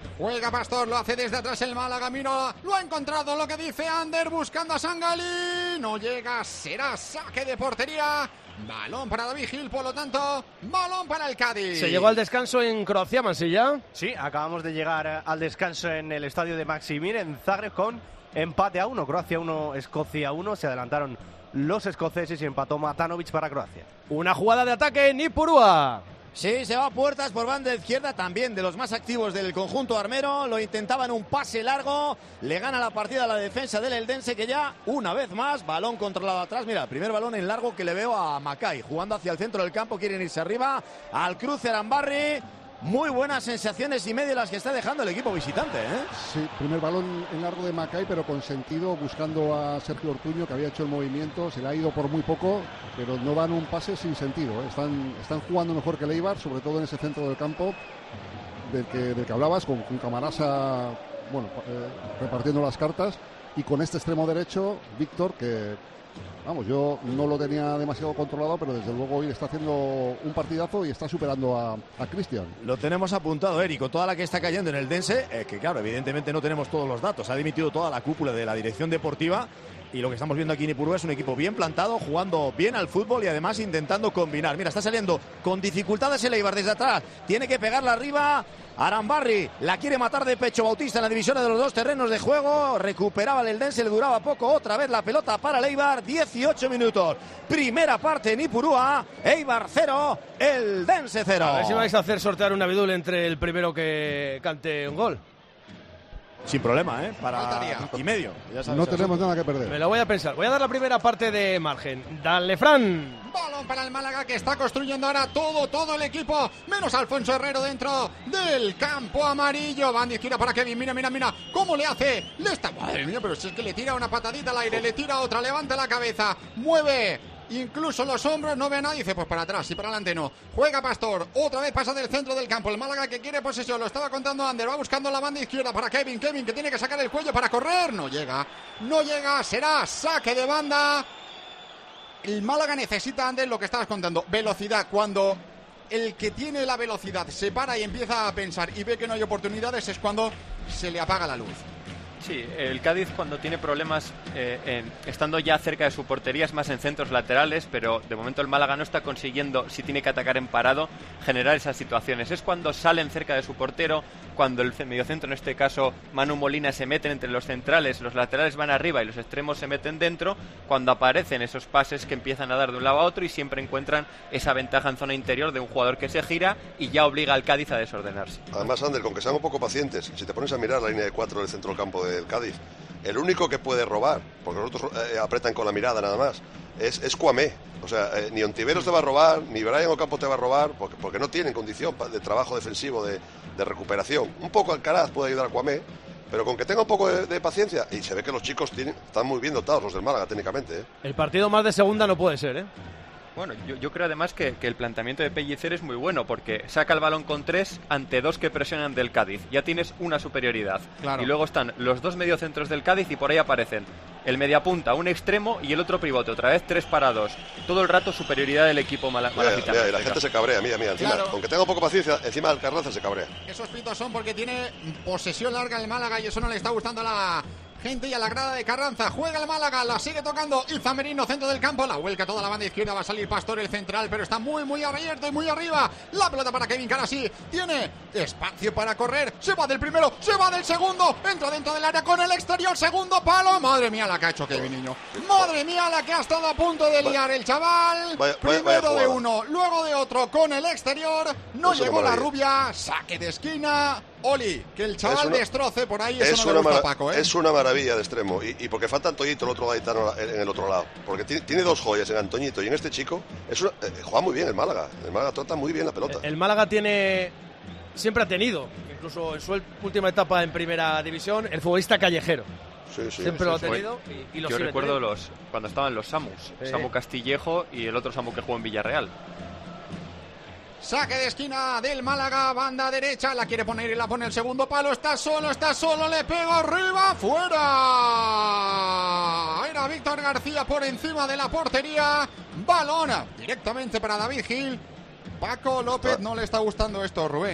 Juega Pastor, lo hace desde atrás el Málaga, mira, lo ha encontrado, lo que dice Ander, buscando a Sangalí, no llega, será saque de portería, balón para David Gil, por lo tanto, balón para el Cádiz. Se llegó al descanso en Croacia, Mansilla. Sí, acabamos de llegar al descanso en el estadio de Maksimir, en Zagreb, con empate a uno, Croacia uno, Escocia uno, se adelantaron los escoceses y empató Matanovic para Croacia. Una jugada de ataque en Ipurúa. Sí, se va a puertas por banda izquierda, también de los más activos del conjunto armero. Lo intentaban un pase largo, le gana la partida a la defensa del Eldense, que ya una vez más, balón controlado atrás. Mira, primer balón en largo que le veo a Macay, jugando hacia el centro del campo, quieren irse arriba, al cruce Arambarri. Muy buenas sensaciones y medio las que está dejando el equipo visitante, ¿eh? Sí, primer balón en largo de Macay, pero con sentido, buscando a Sergio Ortuño, que había hecho el movimiento, se le ha ido por muy poco, pero no van un pase sin sentido, ¿eh? Están, están jugando mejor que el Eibar, sobre todo en ese centro del campo del que, del que hablabas, con, con Camarasa, bueno, eh, repartiendo las cartas, y con este extremo derecho, Víctor, que... Vamos, yo no lo tenía demasiado controlado, pero desde luego hoy está haciendo un partidazo y está superando a, a Cristian. Lo tenemos apuntado, Eric, con toda la que está cayendo en el Dense, eh, que claro, evidentemente no tenemos todos los datos. Ha dimitido toda la cúpula de la dirección deportiva y lo que estamos viendo aquí en Ipurúa es un equipo bien plantado, jugando bien al fútbol y además intentando combinar. Mira, está saliendo con dificultades el Eibar desde atrás, tiene que pegarla arriba. Arambarri la quiere matar de pecho Bautista en la división de los dos terrenos de juego. Recuperaba el Eldense, le duraba poco. Otra vez la pelota para el Eibar. dieciocho minutos. Primera parte en Ipurúa. Eibar cero, Eldense cero. A ver si vais a hacer sortear un abidul entre el primero que cante un gol. Sin problema, ¿eh? Para y medio. Ya sabes, no tenemos nada que perder. Me lo voy a pensar. Voy a dar la primera parte de margen. Dale, Fran. Balón para el Málaga, que está construyendo ahora todo, todo el equipo, menos Alfonso Herrero dentro del campo amarillo. Van de izquierda para Kevin, mira, mira, mira, cómo le hace, le está, madre mía, pero si es que le tira una patadita al aire, le tira otra, levanta la cabeza, mueve incluso los hombros, no ve a nadie, dice pues para atrás y para adelante no. Juega Pastor, otra vez pasa del centro del campo, el Málaga que quiere posesión, lo estaba contando Ander, va buscando la banda izquierda para Kevin, Kevin que tiene que sacar el cuello para correr, no llega, no llega, será saque de banda. El Málaga necesita, Ander, lo que estabas contando, velocidad. Cuando el que tiene la velocidad se para y empieza a pensar y ve que no hay oportunidades, es cuando se le apaga la luz. Sí, el Cádiz cuando tiene problemas eh, en, estando ya cerca de su portería es más en centros laterales, pero de momento el Málaga no está consiguiendo, si tiene que atacar en parado, generar esas situaciones. Es cuando salen cerca de su portero, cuando el mediocentro, en este caso Manu Molina, se meten entre los centrales, los laterales van arriba y los extremos se meten dentro, cuando aparecen esos pases que empiezan a dar de un lado a otro y siempre encuentran esa ventaja en zona interior de un jugador que se gira y ya obliga al Cádiz a desordenarse. Además, Ander, con que sean un poco pacientes, si te pones a mirar la línea de cuatro del centro del campo de del Cádiz, el único que puede robar, porque los otros eh, apretan con la mirada nada más, es, es Cuamé. O sea, eh, ni Ontiveros te va a robar, ni Brian Ocampo te va a robar, porque, porque no tienen condición de trabajo defensivo, de, de recuperación. Un poco Alcaraz puede ayudar a Cuamé, pero con que tenga un poco de, de paciencia, y se ve que los chicos tienen, están muy bien dotados, los del Málaga, técnicamente. ¿eh? El partido más de segunda no puede ser, ¿eh? Bueno, yo, yo creo además que, que el planteamiento de Pellicer es muy bueno porque saca el balón con tres ante dos que presionan del Cádiz. Ya tienes una superioridad. Claro. Y luego están los dos mediocentros del Cádiz y por ahí aparecen el mediapunta, un extremo y el otro pivote. Otra vez tres para dos. Todo el rato superioridad del equipo malacitano. Mira, y la gente se cabrea, mira, mira. Encima, claro. Aunque tenga un poco de paciencia, encima del Carranza se cabrea. Esos pitos son porque tiene posesión larga el Málaga y eso no le está gustando a la gente y a la grada de Carranza. Juega el Málaga, la sigue tocando Iza Merino, centro del campo, la vuelca toda la banda izquierda, va a salir Pastor el central, pero está muy muy abierto y muy arriba. La pelota para Kevin Carasí, tiene espacio para correr, se va del primero, se va del segundo, entra dentro del área con el exterior, segundo palo. Madre mía la que ha hecho Kevin, niño. Madre mía la que ha estado a punto de liar el chaval. Vaya, vaya, primero vaya de uno, luego de otro con el exterior, no Eso llegó no la rubia, saque de esquina. Oli, que el chaval una, destroce por ahí, eso es no le gusta a mara- Paco, ¿eh? Es una maravilla de extremo, y, y porque falta Antoñito el otro gaditano en el otro lado, porque tiene, tiene dos joyas en Antoñito y en este chico, es una, eh, juega muy bien el Málaga, el Málaga trata muy bien la pelota. El Málaga tiene, siempre ha tenido, incluso en su última etapa en primera división, el futbolista callejero. Sí, sí, siempre sí, lo ha sí. tenido y, y lo Yo sigue recuerdo teniendo. los cuando estaban los Samus, Sí. Samu Castillejo y el otro Samu que jugó en Villarreal. Saque de esquina del Málaga, banda derecha, la quiere poner y la pone el segundo palo, está solo, está solo, le pega arriba, fuera. Era Víctor García por encima de la portería, balón directamente para David Gil. Paco López no le está gustando esto, Rubén.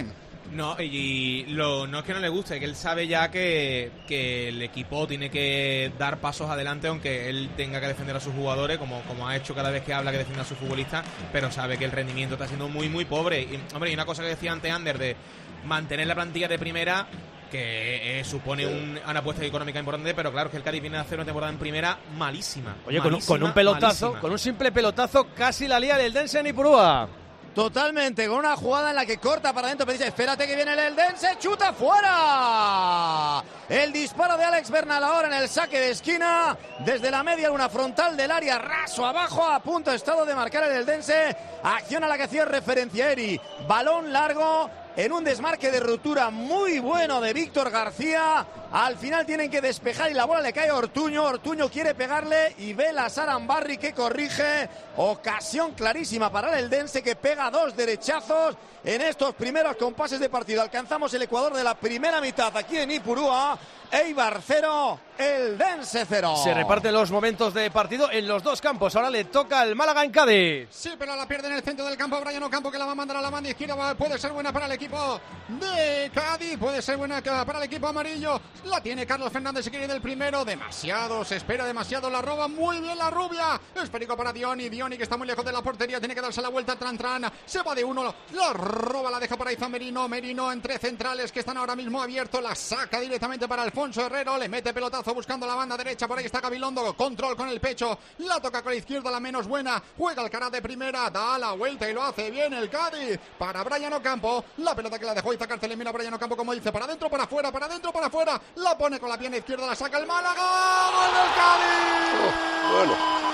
No, y lo, no es que no le guste, que él sabe ya que, que el equipo tiene que dar pasos adelante, aunque él tenga que defender a sus jugadores, como, como ha hecho cada vez que habla que defiende a sus futbolistas, pero sabe que el rendimiento está siendo muy, muy pobre. Y, hombre, y una cosa que decía antes Ander, de mantener la plantilla de primera, que eh, supone un, una apuesta económica importante, pero claro que el Cádiz viene a hacer una temporada en primera malísima. Oye, malísima, con, un, con un pelotazo, malísima. con un simple pelotazo, casi la lía el Eldense en Ipurúa. Totalmente, con una jugada en la que corta para adentro, pero dice, espérate que viene el Eldense, chuta fuera. El disparo de Alex Bernal ahora en el saque de esquina, desde la media, una frontal del área, raso abajo, a punto estado de marcar el Eldense. Acción a la que hacía referencia Eri, balón largo, en un desmarque de ruptura muy bueno de Víctor García. Al final tienen que despejar y la bola le cae a Ortuño. Ortuño quiere pegarle y ve la Sarambarri que corrige. Ocasión clarísima para el Eldense, que pega dos derechazos en estos primeros compases de partido. Alcanzamos el Ecuador de la primera mitad aquí en Ipurúa. Eibar cero, Eldense cero. Se reparten los momentos de partido en los dos campos. Ahora le toca al Málaga en Cádiz. Sí, pero la pierde en el centro del campo Brian Ocampo, que la va a mandar a la banda izquierda. Puede ser buena para el equipo de Cádiz, puede ser buena para el equipo amarillo. La tiene Carlos Fernández, se quiere ir del primero. Demasiado, se espera demasiado, la roba muy bien la rubia. Esférico para Dioni, Dioni que está muy lejos de la portería, tiene que darse la vuelta. Tran Tran, se va de uno, la roba, la deja para Izan Merino. Merino entre centrales que están ahora mismo abiertos, la saca directamente para Alfonso Herrero, le mete pelotazo buscando la banda derecha, por ahí está Gabilondo, control con el pecho, la toca con la izquierda, la menos buena, juega Alcaraz de primera, da la vuelta y lo hace bien el Cádiz, para Brian Ocampo, la pelota que la dejó Izak Arce, le mira a Brian Ocampo como dice, para adentro, para afuera, para adentro, para afuera, la pone con la pierna izquierda, la saca el Málaga, ¡gol del Cádiz! Oh, bueno.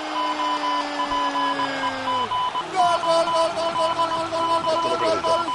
Gol, gol, gol, gol, gol, gol, gol, gol, gol, gol, gol, gol,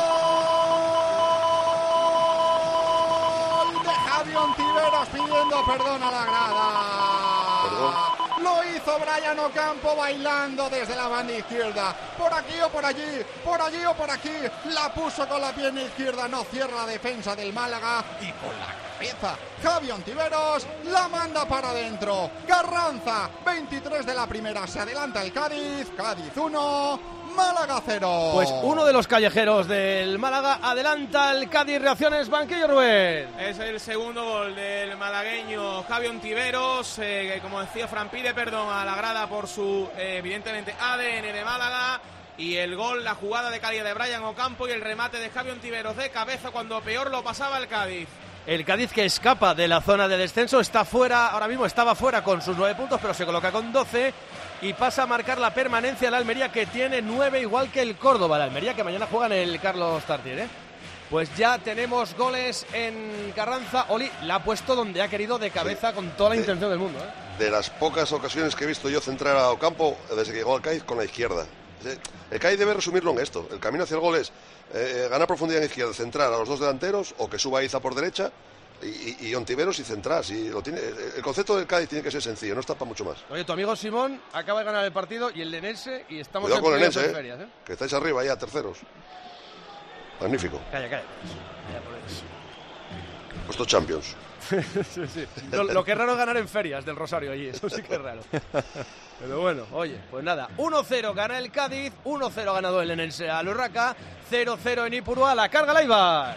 gol de Javi Ontiveros pidiendo perdón a la grada. Perdón. Lo hizo Brian Ocampo bailando desde la banda izquierda. Por aquí o por allí, por allí o por aquí. La puso con la pierna izquierda, no cierra la defensa del Málaga y con la cabeza Javi Ontiveros la manda para adentro. Carranza, veintitrés de la primera, se adelanta el Cádiz. Cádiz uno, Málaga cero. Pues uno de los callejeros del Málaga adelanta el Cádiz. Reacciones, banquillo Rubén. Es el segundo gol del malagueño Javi Ontiveros, eh, que como decía Fran, pide perdón a la grada por su, eh, evidentemente, A D N de Málaga. Y el gol, la jugada de calidad de Brian Ocampo y el remate de Javi Ontiveros de cabeza cuando peor lo pasaba el Cádiz. El Cádiz, que escapa de la zona de descenso, está fuera, ahora mismo estaba fuera con sus nueve puntos, pero se coloca con doce y pasa a marcar la permanencia de la Almería, que tiene nueve, igual que el Córdoba. La Almería, que mañana juega en el Carlos Tartier, ¿eh? Pues ya tenemos goles en Carranza. Oli la ha puesto donde ha querido, de cabeza, sí, con toda la de, intención del mundo, ¿eh? De las pocas ocasiones que he visto yo centrar a Ocampo desde que llegó al Cádiz, con la izquierda. El Cádiz debe resumirlo en esto. El camino hacia el gol es eh, ganar profundidad en izquierda, centrar a los dos delanteros, o que suba Iza por derecha y, y, y Ontiveros y centrar. Si lo tiene, el concepto del Cádiz tiene que ser sencillo, no está para mucho más. Oye, tu amigo Simón acaba de ganar el partido y el Lenense, y estamos Cuidado en con el Lenense, ferias, eh, ¿eh? que estáis arriba ya, terceros. Magnífico. Calla, calla. Calla por eso. Puesto Champions. Sí, sí. Lo, lo que es raro es ganar en ferias del Rosario allí, eso sí que es raro. Pero bueno, oye, pues nada, uno cero gana el Cádiz, uno cero ganado el Lenense al Urraca, cero cero en Ipurúa, la carga la Eibar.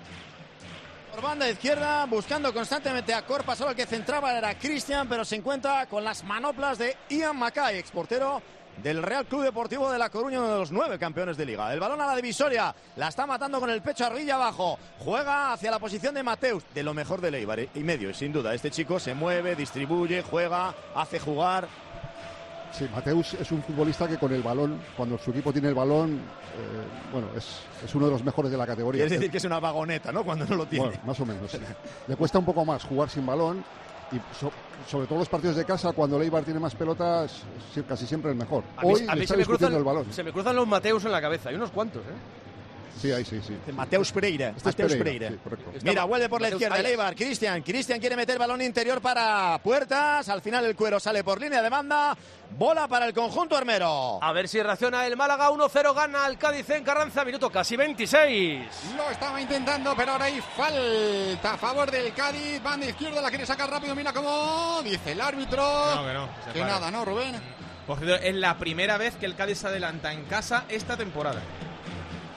Por banda izquierda, buscando constantemente a Corpa, solo el que centraba era Cristian, pero se encuentra con las manoplas de Ian Mackay, exportero del Real Club Deportivo de La Coruña, uno de los nueve campeones de Liga. El balón a la divisoria, la está matando con el pecho arriba abajo, juega hacia la posición de Mateus, de lo mejor de Eibar y medio, sin duda. Este chico se mueve, distribuye, juega, hace jugar. Sí, Mateus es un futbolista que con el balón, cuando su equipo tiene el balón, eh, bueno, es, es uno de los mejores de la categoría. Es decir, que es una vagoneta, ¿no? Cuando no lo tiene. Bueno, más o menos. Sí. Le cuesta un poco más jugar sin balón. Y so, sobre todo los partidos de casa, cuando el Eibar tiene más pelotas, sí, casi siempre el mejor. A mí, Hoy a mí está se, me cruzan, el balón. se me cruzan los Mateus en la cabeza, hay unos cuantos, ¿eh? Sí, ahí sí, sí. Mateus Pereira. Este Mateus es Pereira. Pereira. Sí, correcto. Mira, vuelve por la Mateus izquierda el Ayas. Eibar. Cristian. Cristian quiere meter balón interior para Puertas. Al final el Cuero sale por línea de banda. Bola para el conjunto armero. A ver si reacciona el Málaga. uno cero gana el Cádiz en Carranza. Minuto casi veintiséis. Lo estaba intentando, pero ahora hay falta a favor del Cádiz. Banda izquierda, la quiere sacar rápido. Mira cómo dice el árbitro. No, que no. Que, se que pare. nada, ¿no, Rubén? Por cierto, es la primera vez que el Cádiz se adelanta en casa esta temporada.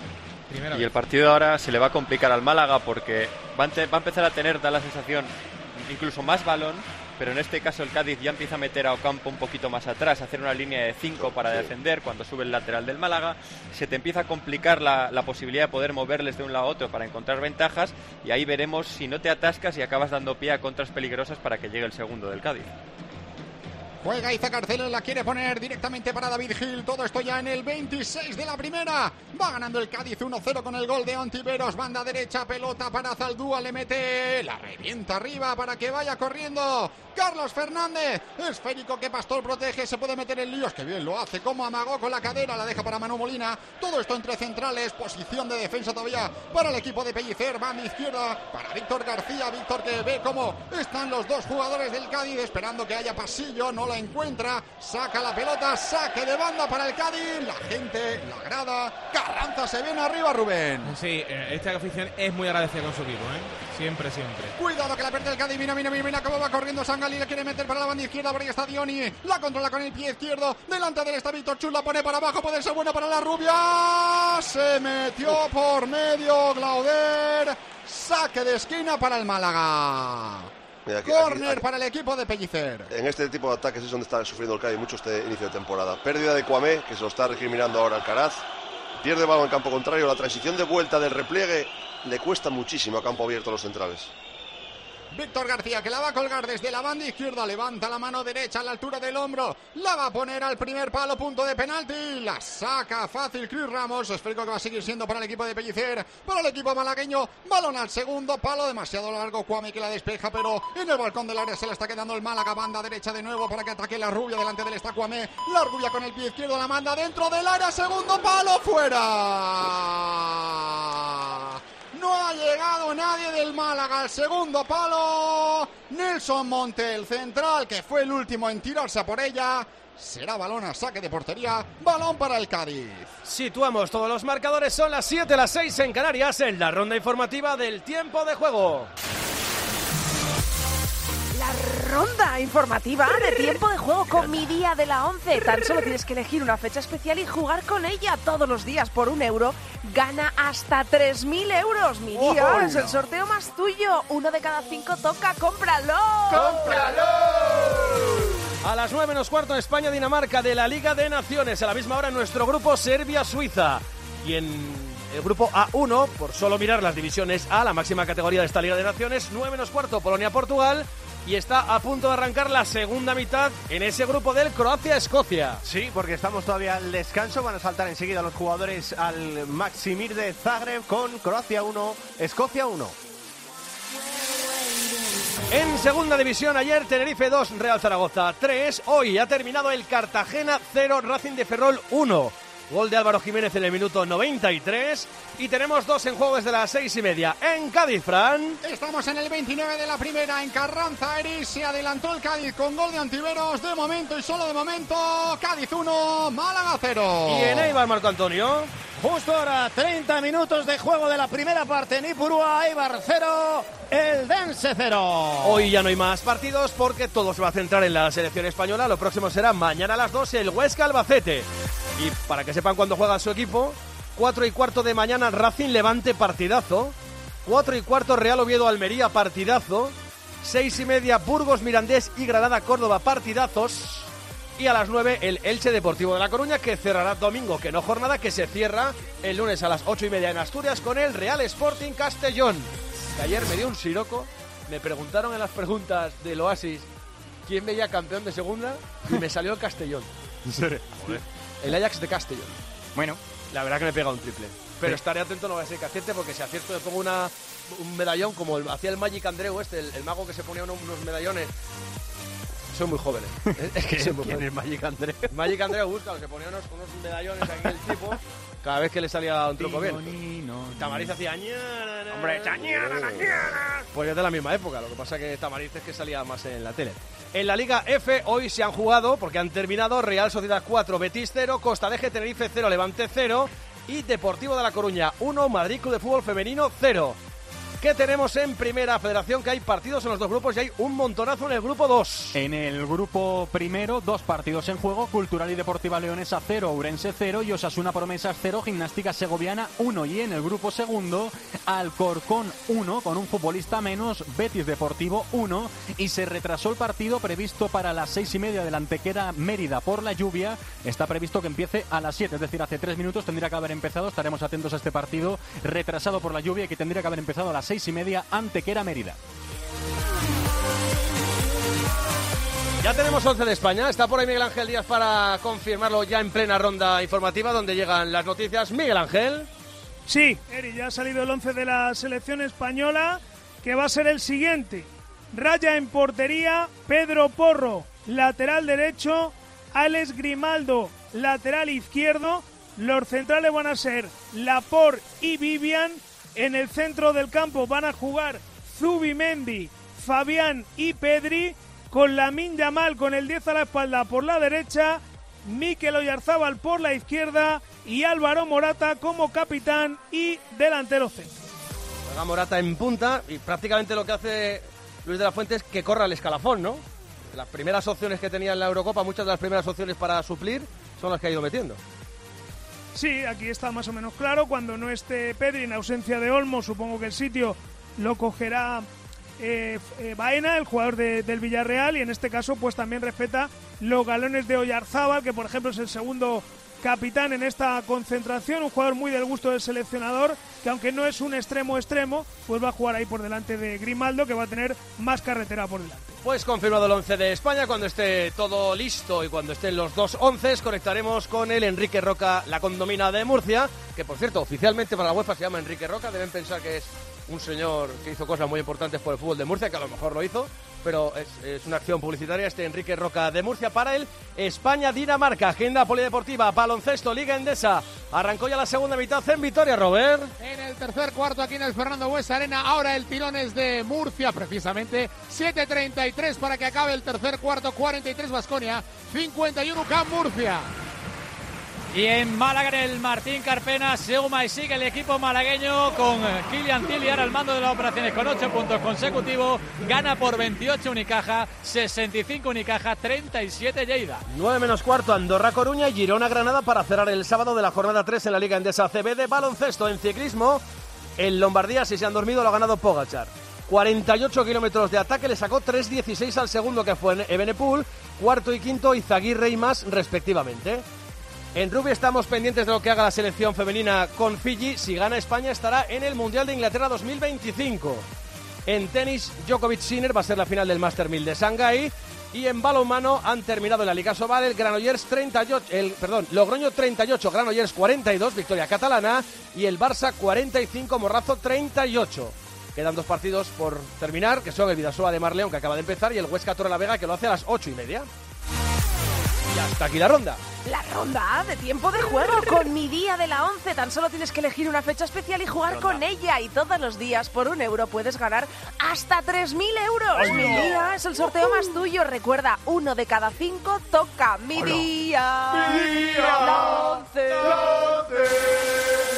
Primera y vez. el partido ahora se le va a complicar al Málaga porque va a, va a empezar a tener, da la sensación, incluso más balón, pero en este caso el Cádiz ya empieza a meter a Ocampo un poquito más atrás, a hacer una línea de cinco para defender cuando sube el lateral del Málaga. Se te empieza a complicar la, la posibilidad de poder moverles de un lado a otro para encontrar ventajas, y ahí veremos si no te atascas y acabas dando pie a contras peligrosas para que llegue el segundo del Cádiz. Juega Iza Carceles, la quiere poner directamente para David Gil. Todo esto ya en el veintiséis de la primera. Va ganando el Cádiz uno cero con el gol de Ontiveros. Banda derecha, pelota para Zaldúa, le mete, la revienta arriba para que vaya corriendo Carlos Fernández. Esférico que Pastor protege, se puede meter en líos. Que bien lo hace, como amagó con la cadera, la deja para Manu Molina. Todo esto entre centrales, posición de defensa todavía para el equipo de Pellicer. Banda izquierda para Víctor García. Víctor que ve cómo están los dos jugadores del Cádiz esperando que haya pasillo. No la encuentra, saca la pelota, saque de banda para el Cádiz. La gente, la grada, Carranza se viene arriba, Rubén. Sí, esta afición es muy agradecida con su equipo, ¿eh? Siempre, siempre. Cuidado que la pierde el Cádiz, mira, mira, mira, mira cómo va corriendo Sangali, le quiere meter para la banda izquierda, por ahí está Dioni, la controla con el pie izquierdo, delante de él está Víctor Chus, la pone para abajo, puede ser buena para la rubia, se metió por medio Glauder, saque de esquina para el Málaga. Mira, aquí, Corner aquí, aquí, para el equipo de Pellicer. En este tipo de ataques es donde está sufriendo el Cádiz mucho este inicio de temporada. Pérdida de Cuamé, que se lo está recriminando ahora Alcaraz. Pierde balón en campo contrario. La transición de vuelta del repliegue le cuesta muchísimo a campo abierto a los centrales. Víctor García que la va a colgar desde la banda izquierda, levanta la mano derecha a la altura del hombro, la va a poner al primer palo, punto de penalti, la saca fácil Cris Ramos, esférico que va a seguir siendo para el equipo de Pellicer, para el equipo malagueño, balón al segundo palo, demasiado largo, Cuame que la despeja, pero en el balcón del área se la está quedando el Málaga, banda derecha de nuevo para que ataque la rubia, delante del está Cuame, la rubia con el pie izquierdo la manda dentro del área, segundo palo, fuera. No ha llegado nadie del Málaga al segundo palo. Nelson Monte, el central, que fue el último en tirarse por ella. Será balón a saque de portería. Balón para el Cádiz. Situamos todos los marcadores. Son las siete, las seis en Canarias, en la ronda informativa del tiempo de juego. La ronda informativa de tiempo de juego con mi día de la once. Tan solo tienes que elegir una fecha especial y jugar con ella todos los días por un euro. Gana hasta tres mil euros. Mi día oh, es el sorteo más tuyo. Uno de cada cinco toca. ¡Cómpralo! ¡Cómpralo! A las nueve menos cuarto, España-Dinamarca de la Liga de Naciones. A la misma hora, nuestro grupo Serbia-Suiza. Y en el grupo A uno, por solo mirar las divisiones A, la máxima categoría de esta Liga de Naciones, nueve menos cuarto, Polonia-Portugal. Y está a punto de arrancar la segunda mitad en ese grupo del Croacia-Escocia. Sí, porque estamos todavía al descanso. Van a saltar enseguida los jugadores al Maksimir de Zagreb con Croacia uno, Escocia uno. En segunda división, ayer Tenerife dos, Real Zaragoza tres. Hoy ha terminado el Cartagena cero, Racing de Ferrol uno. Gol de Álvaro Jiménez en el minuto noventa y tres. Y tenemos dos en juego desde las seis y media. En Cádiz, Fran. Estamos en el veintinueve de la primera. En Carranza, Eris se adelantó el Cádiz con gol de Ontiveros. De momento y solo de momento, Cádiz uno, Málaga cero. Y en Eibar, Marco Antonio. Justo ahora, treinta minutos de juego de la primera parte en Ipurúa. Eibar cero, el Dense cero. Hoy ya no hay más partidos porque todo se va a centrar en la selección española. Lo próximo será mañana a las dos, el Huesca Albacete. Y para que sepan cuándo juega su equipo, cuatro y cuarto de mañana Racing Levante, partidazo. cuatro y cuarto Real Oviedo Almería, partidazo. seis y media Burgos Mirandés y Granada Córdoba, partidazos. Y a las nueve el Elche Deportivo de La Coruña, que cerrará domingo, que no jornada, que se cierra el lunes a las ocho y media en Asturias con el Real Sporting Castellón. Que ayer me dio un siroco, me preguntaron en las preguntas del Oasis quién veía campeón de segunda y me salió el Castellón. ¿En serio? Joder. El Ajax de Castellón. Bueno, la verdad que me pega un triple. Pero sí, estaré atento, no voy a ser que acierte, porque si acierto le pongo una, un medallón como el, hacía el Magic Andreu este, el, el mago que se ponía unos, unos medallones. Son muy jóvenes. Es que soy muy ¿Quién es Magic Andreu? Magic Andreu, busca, se ponía unos, unos medallones aquí el tipo, cada vez que le salía un truco bien. Tamariz hacía ñana, hombre, ñana, ñana. Pues es de la misma época, lo que pasa que Tamariz es que salía más en la tele. En la Liga F hoy se han jugado, porque han terminado, Real Sociedad cuatro, Betis cero, Costa Deje Tenerife cero, Levante cero y Deportivo de La Coruña uno, Madrid Club de Fútbol Femenino cero. ¿Qué tenemos en Primera Federación? Que hay partidos en los dos grupos y hay un montonazo en el grupo dos. En el grupo primero, dos partidos en juego: Cultural y Deportiva Leonesa cero, Ourense cero y Osasuna Promesas cero, Gimnástica Segoviana uno. Y en el grupo segundo, Alcorcón uno, con un futbolista menos, Betis Deportivo uno. Y se retrasó el partido previsto para las seis y media del Antequera Mérida por la lluvia. Está previsto que empiece a las siete, es decir, hace tres minutos tendría que haber empezado. Estaremos atentos a este partido retrasado por la lluvia y que tendría que haber empezado a las seis y media Antequera Mérida. Ya tenemos once de España. Está por ahí Miguel Ángel Díaz para confirmarlo ya en plena ronda informativa donde llegan las noticias. Miguel Ángel. Sí, Eri, ya ha salido el once de la selección española, que va a ser el siguiente. Raya en portería, Pedro Porro, lateral derecho, Alex Grimaldo, lateral izquierdo. Los centrales van a ser Laporte y Vivian. En el centro del campo van a jugar Zubimendi, Fabián y Pedri, con Lamine Yamal con el diez a la espalda por la derecha, Mikel Oyarzábal por la izquierda y Álvaro Morata como capitán y delantero centro. Juega Morata en punta y prácticamente lo que hace Luis de la Fuente es que corra el escalafón, ¿no? Las primeras opciones que tenía en la Eurocopa, muchas de las primeras opciones para suplir son las que ha ido metiendo. Sí, aquí está más o menos claro. Cuando no esté Pedri, en ausencia de Olmo, supongo que el sitio lo cogerá eh, eh, Baena, el jugador de, del Villarreal, y en este caso pues también respeta los galones de Oyarzábal, que por ejemplo es el segundo capitán en esta concentración, un jugador muy del gusto del seleccionador, que aunque no es un extremo extremo, pues va a jugar ahí por delante de Grimaldo, que va a tener más carretera por delante. Pues confirmado el once de España. Cuando esté todo listo y cuando estén los dos once, conectaremos con el Enrique Roca, la condomina de Murcia, que por cierto, oficialmente para la UEFA se llama Enrique Roca. Deben pensar que es un señor que hizo cosas muy importantes por el fútbol de Murcia, que a lo mejor lo hizo, pero es, es una acción publicitaria este Enrique Roca de Murcia para el España-Dinamarca. Agenda polideportiva, baloncesto, Liga Endesa. Arrancó ya la segunda mitad en Vitoria, Robert. En el tercer cuarto aquí en el Fernando Buesa Arena, ahora el tirón es de Murcia, precisamente. siete treinta y tres para que acabe el tercer cuarto, cuarenta y tres Baskonia, cincuenta y uno C A M Murcia. Y en Málaga, en el Martín Carpena, suma y sigue el equipo malagueño con Kilian Tilliar al mando de las operaciones con ocho puntos consecutivos. Gana por veintiocho Unicaja, sesenta y cinco Unicaja, treinta y siete Lleida. nueve menos cuarto, Andorra Coruña y Girona Granada para cerrar el sábado de la jornada tres en la Liga Endesa A C B de baloncesto. En ciclismo, en Lombardía, si se han dormido, lo ha ganado Pogačar. cuarenta y ocho kilómetros de ataque, le sacó tres dieciséis al segundo, que fue en Evenepoel, cuarto y quinto Izaguirre y más respectivamente. En rugby estamos pendientes de lo que haga la selección femenina con Fiji. Si gana España estará en el Mundial de Inglaterra dos mil veinticinco. En tenis, Djokovic-Sinner va a ser la final del Master mil de Shanghái. Y en balonmano han terminado en la Liga Sobal el Granollers treinta y ocho, el, perdón, Logroño treinta y ocho, Granollers cuarenta y dos, victoria catalana. Y el Barça cuarenta y cinco, Morrazo treinta y ocho. Quedan dos partidos por terminar, que son el Bidasoa de Marleón, que acaba de empezar, y el Huesca Torrelavega, que lo hace a las ocho y media. Y hasta aquí la ronda. La ronda de tiempo de juego con mi día de la once. Tan solo tienes que elegir una fecha especial y jugar ronda con ella. Y todos los días por un euro puedes ganar hasta tres mil euros. ¡Ay, mi no! día es el sorteo más tuyo. Recuerda, uno de cada cinco toca mi ¡Ay, día. no! ¡Mi día! La once. La once.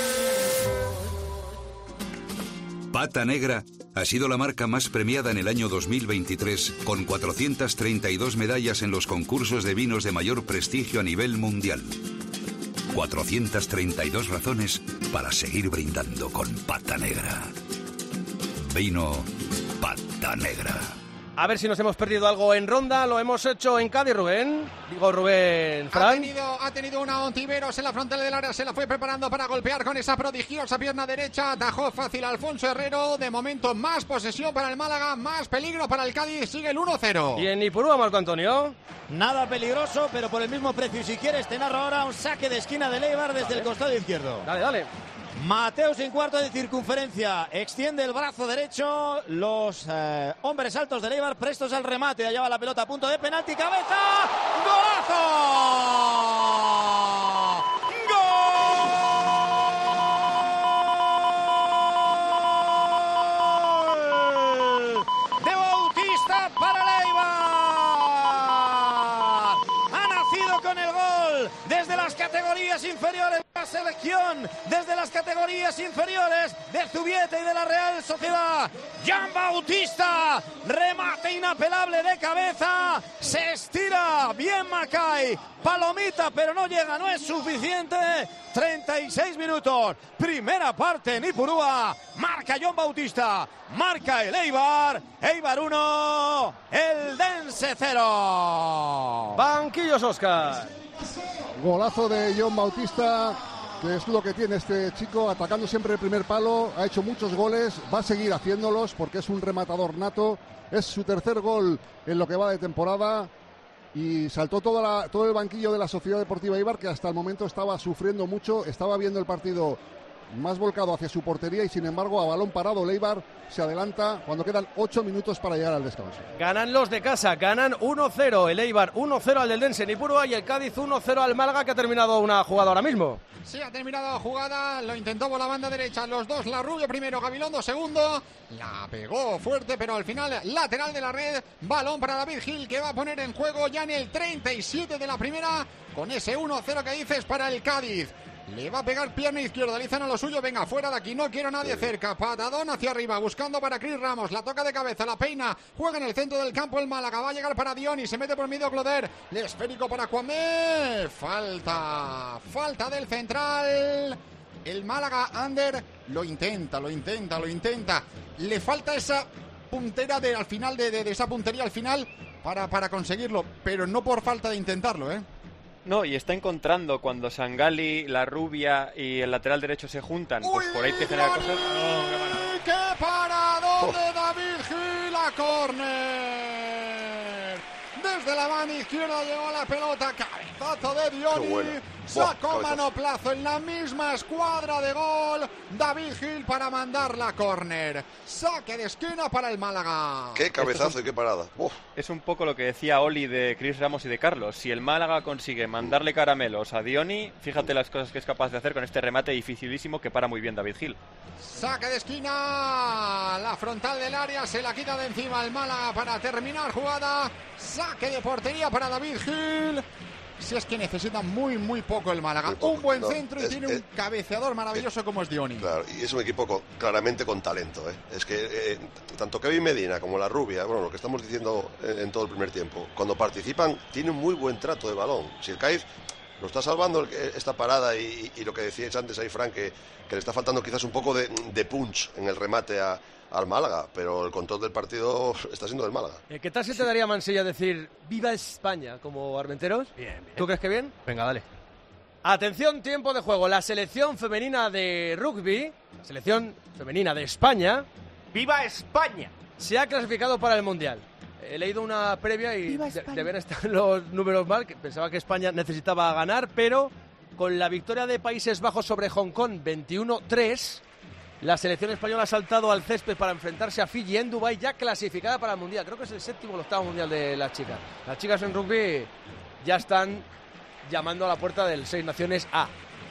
Pata Negra ha sido la marca más premiada en el año dos mil veintitrés, con cuatrocientas treinta y dos medallas en los concursos de vinos de mayor prestigio a nivel mundial. cuatrocientas treinta y dos razones para seguir brindando con Pata Negra. Vino Pata Negra. A ver si nos hemos perdido algo en ronda. Lo hemos hecho en Cádiz, Rubén. Digo, Rubén, Fran. Ha tenido, ha tenido una Ontiveros en la frontal del área. Se la fue preparando para golpear con esa prodigiosa pierna derecha. Atajó fácil Alfonso Herrero. De momento, más posesión para el Málaga, más peligro para el Cádiz. Sigue el uno cero. Y en Ipurúa, Marco Antonio. Nada peligroso, pero por el mismo precio. Y si quieres, te narro ahora un saque de esquina de Leibar desde el costado izquierdo. Dale, dale. Mateus en cuarto de circunferencia, extiende el brazo derecho, los eh, hombres altos de Leibar prestos al remate, allá va la pelota a punto de penalti, cabeza, ¡golazo! ¡Gol! De Bautista para Leibar. Ha nacido con el gol desde las categorías inferiores. Va a ser selección desde las categorías inferiores de Zubieta y de la Real Sociedad. Jan Bautista, remate inapelable de cabeza, se estira bien Macay, palomita pero no llega, no es suficiente. treinta y seis minutos, primera parte en Ipurúa, marca Jan Bautista, marca el Eibar, Eibar uno, Eldense cero. Banquillos, Óscar. Golazo de Jan Bautista, que es lo que tiene este chico, atacando siempre el primer palo, ha hecho muchos goles, va a seguir haciéndolos porque es un rematador nato, es su tercer gol en lo que va de temporada y saltó toda la, todo el banquillo de la Sociedad Deportiva Eibar, que hasta el momento estaba sufriendo mucho, estaba viendo el partido más volcado hacia su portería y sin embargo a balón parado el Eibar se adelanta cuando quedan ocho minutos para llegar al descanso. Ganan los de casa, ganan uno cero, el Eibar uno cero al Eldense en Ipurúa y el Cádiz uno cero al Málaga, que ha terminado una jugada ahora mismo. Sí, ha terminado la jugada, lo intentó por la banda derecha, los dos, Larrubio primero, Gabilondo segundo, la pegó fuerte, pero al final lateral de la red, balón para David Gil, que va a poner en juego ya en el treinta y siete de la primera, con ese uno cero que dices para el Cádiz. Le va a pegar pierna izquierda, Lizano lo suyo, venga, fuera de aquí, no quiero nadie cerca, patadón hacia arriba, buscando para Cris Ramos, la toca de cabeza, la peina, juega en el centro del campo el Málaga, va a llegar para Dioni, se mete por medio Cloder, el esférico para Kwame, falta, falta del central, el Málaga, Ander, lo intenta, lo intenta, lo intenta, le falta esa puntera de, al final, de, de, de esa puntería al final para, para conseguirlo, pero no por falta de intentarlo, ¿eh? No, y está encontrando cuando Sangali, la rubia y el lateral derecho se juntan, pues por ahí te genera cosas. ¡Oh, qué paradón oh. de David Gil a córner! Desde la banda izquierda llegó la pelota, cabezazo de Dioni, bueno. Sacó oh, manoplazo en la misma escuadra de gol, David Gil para mandar la córner, saque de esquina para el Málaga. Qué cabezazo un, y qué parada. Uf. Es un poco lo que decía Oli de Cris Ramos y de Carlos, si el Málaga consigue mandarle caramelos a Dioni, fíjate las cosas que es capaz de hacer con este remate dificilísimo que para muy bien David Gil. Saque de esquina, la frontal del área, se la quita de encima el Málaga para terminar jugada, saque de portería para David Gil. Si es que necesita muy, muy poco el Málaga. Poco, un buen no, centro y es, tiene es, un cabeceador maravilloso es, como es Dioni. Claro, y es un equipo con, claramente con talento, ¿eh? Es que eh, tanto Kevin Medina como la rubia, bueno, lo que estamos diciendo en, en todo el primer tiempo, cuando participan tienen muy buen trato de balón. Si el Cádiz lo está salvando esta parada y, y lo que decíais antes ahí, Frank, que, que le está faltando quizás un poco de, de punch en el remate a... al Málaga, pero el control del partido está siendo del Málaga. ¿Qué tal si te daría Mansilla decir ¡Viva España! Como Armenteros? Bien, bien. ¿Tú crees que bien? Venga, dale. Atención, tiempo de juego. La selección femenina de rugby, selección femenina de España... ¡Viva España! Se ha clasificado para el Mundial. He leído una previa y de, deben estar los números mal, que pensaba que España necesitaba ganar, pero con la victoria de Países Bajos sobre Hong Kong veintiuno tres... la selección española ha saltado al césped para enfrentarse a Fiji en Dubái, ya clasificada para el Mundial. Creo que es el séptimo o el octavo Mundial de las chicas. Las chicas en rugby ya están llamando a la puerta del Seis Naciones A.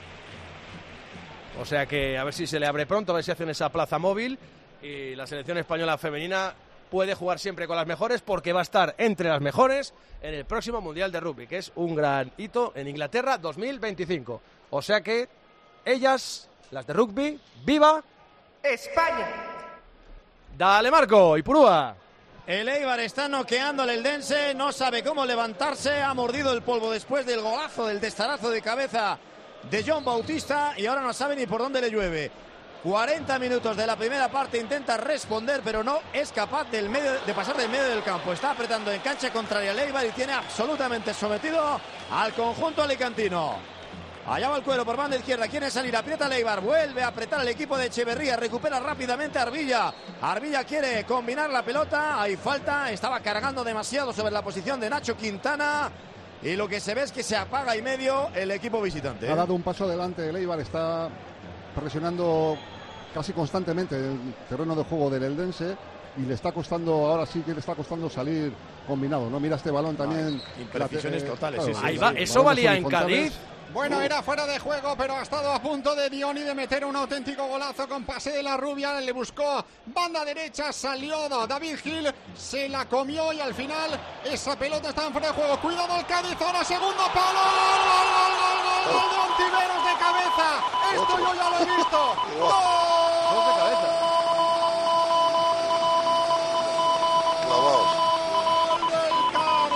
O sea que a ver si se le abre pronto, a ver si hacen esa plaza móvil. Y la selección española femenina puede jugar siempre con las mejores porque va a estar entre las mejores en el próximo Mundial de Rugby, que es un gran hito en Inglaterra dos mil veinticinco. O sea que ellas, las de rugby, ¡viva España! Dale, Marco, Ipurúa. El Eibar está noqueando al Eldense, no sabe cómo levantarse, ha mordido el polvo después del golazo, del testarazo de cabeza de Jan Bautista y ahora no sabe ni por dónde le llueve. cuarenta minutos de la primera parte, intenta responder, pero no es capaz del medio, de pasar del medio del campo. Está apretando en cancha contraria al Eibar y tiene absolutamente sometido al conjunto alicantino. Allá va el Cuero por banda izquierda, quiere salir, aprieta el Eibar, vuelve a apretar el equipo de Echeverría, recupera rápidamente a Arbilla. Arbilla quiere combinar la pelota, hay falta, estaba cargando demasiado sobre la posición de Nacho Quintana. Y lo que se ve es que se apaga y medio el equipo visitante. Ha dado un paso adelante el Eibar, está presionando casi constantemente el terreno de juego del Eldense y le está costando, ahora sí que le está costando salir combinado, ¿no? Mira este balón también. Ah, imprecisiones la, totales. Claro, sí, sí, Ahí sí, va, sí. eso valía en Cádiz. Bueno, era fuera de juego, pero ha estado a punto de Dioni de meter un auténtico golazo con pase de la rubia. Le buscó banda derecha, salió David Gil, se la comió y al final esa pelota está en fuera de juego. Cuidado el Cádiz, ahora segundo palo. ¡Gol, gol, gol, gol, de Ontiveros de cabeza. Esto yo ya lo he visto. ¡Gol de cabeza! ¡Gol del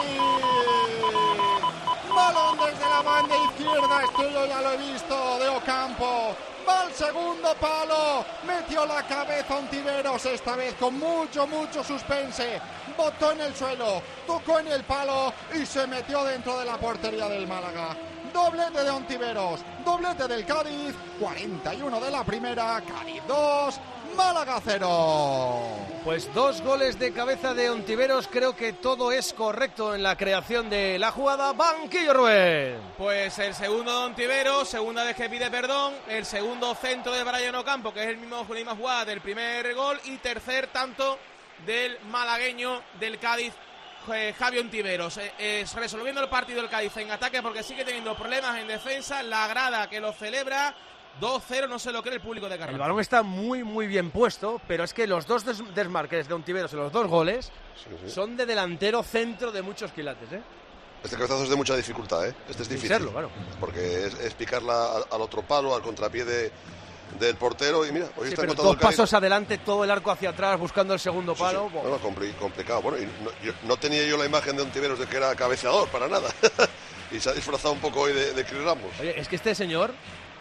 Cádiz! Balón desde la banda izquierda. Esto yo ya lo he visto. De Ocampo. Va al segundo palo, metió la cabeza Ontiveros, esta vez con mucho, mucho suspense. Botó en el suelo, tocó en el palo y se metió dentro de la portería del Málaga. Doblete de Ontiveros, doblete del Cádiz, cuarenta y uno de la primera, Cádiz dos, Málaga cero. Pues dos goles de cabeza de Ontiveros, creo que todo es correcto en la creación de la jugada. Banquillo, Rubén. Pues el segundo de Ontiveros, segunda vez que pide perdón, el segundo centro de Brian Ocampo, que es el mismo, la misma jugada del primer gol, y tercer tanto del malagueño del Cádiz, eh, Javi Ontiveros. Eh, eh, resolviendo el partido del Cádiz en ataque porque sigue teniendo problemas en defensa, la grada que lo celebra. dos cero, no se lo cree el público de Carranza. El balón está muy, muy bien puesto, pero es que los dos des desmarques de Ontiveros en los dos goles sí, sí. son de delantero centro de muchos quilates, ¿eh? Este cabezazo es de mucha dificultad, ¿eh? Este es difícil. Serlo, claro. Porque es, es picarla al, al otro palo, al contrapié de, del portero. Y mira, hoy sí, está pero encontrando dos el Cádiz. pasos adelante, todo el arco hacia atrás, buscando el segundo palo. Sí, sí. Bueno, compli complicado. Bueno, y no, yo, no tenía yo la imagen de Ontiveros de que era cabeceador, para nada. Y se ha disfrazado un poco hoy de, de Chris Ramos. Oye, es que este señor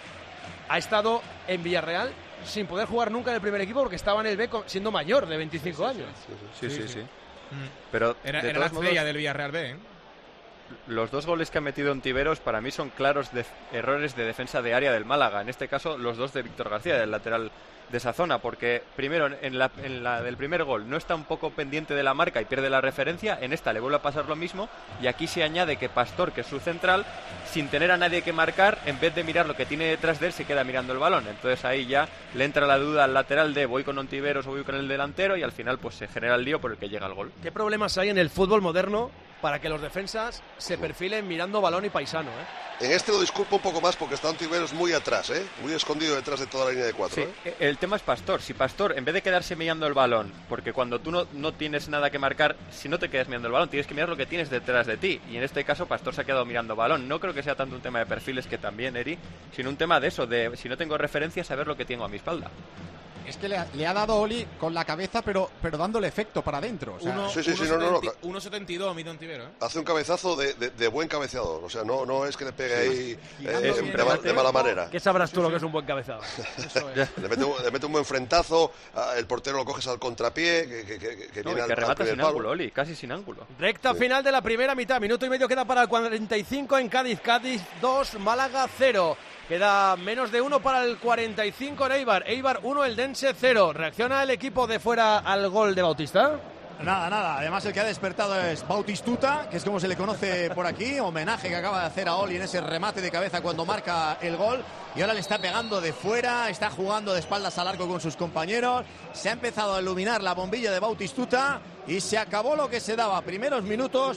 ha estado en Villarreal sin poder jugar nunca en el primer equipo porque estaba en el B siendo mayor de veinticinco años. Sí, sí, sí. sí, sí. Mm. Pero era de era la todos estrella modos, del Villarreal B, ¿eh? Los dos goles que ha metido Ontiveros para mí son claros de errores de defensa de área del Málaga. En este caso, los dos de Víctor García, del lateral de esa zona, porque primero en la, en la del primer gol no está un poco pendiente de la marca y pierde la referencia. En esta le vuelve a pasar lo mismo y aquí se añade que Pastor, que es su central, sin tener a nadie que marcar, en vez de mirar lo que tiene detrás de él, se queda mirando el balón. Entonces ahí ya le entra la duda al lateral de voy con Ontiveros o voy con el delantero, y al final pues se genera el lío por el que llega el gol. ¿Qué problemas hay en el fútbol moderno para que los defensas se perfilen mirando balón y paisano, eh? En este lo disculpo un poco más porque está Ontiveros muy atrás, ¿eh? Muy escondido detrás de toda la línea de cuatro. Sí, ¿eh? el tema es Pastor. Si Pastor, en vez de quedarse mirando el balón, porque cuando tú no, no tienes nada que marcar, si no te quedas mirando el balón, tienes que mirar lo que tienes detrás de ti. Y en este caso Pastor se ha quedado mirando balón. No creo que sea tanto un tema de perfiles, que también, Eri, sino un tema de eso, de si no tengo referencia, saber lo que tengo a mi espalda. Es que le ha, le ha dado Oli con la cabeza, pero, pero dándole efecto para adentro. O sea, uno, sí, sí, sí, uno no, no, no. uno setenta y dos mide Ontiveros, ¿eh? Hace un cabezazo de, de, de buen cabeceador. O sea, no, no es que le pegue ahí Sí. eh, Es de, un de mal- de mala manera. ¿Qué sabrás tú lo que es un buen cabezado? Le mete, un- le mete un buen frentazo, ah, el portero lo coges al contrapié, que, que, que, que No, viene y al, que al remata primer sin palo. ángulo, Oli, casi sin ángulo. Recta final de la primera mitad, minuto y medio queda para el cuarenta y cinco en Cádiz. Cádiz dos, Málaga cero. Queda menos de uno para el cuarenta y cinco en Eibar. Eibar uno, Eldense cero. ¿Reacciona el equipo de fuera al gol de Bautista? Nada, nada. Además, el que ha despertado es Bautistuta, que es como se le conoce por aquí. Homenaje que acaba de hacer a Oli en ese remate de cabeza cuando marca el gol. Y ahora le está pegando de fuera, está jugando de espaldas al arco con sus compañeros. Se ha empezado a iluminar la bombilla de Bautistuta y se acabó lo que se daba. Primeros minutos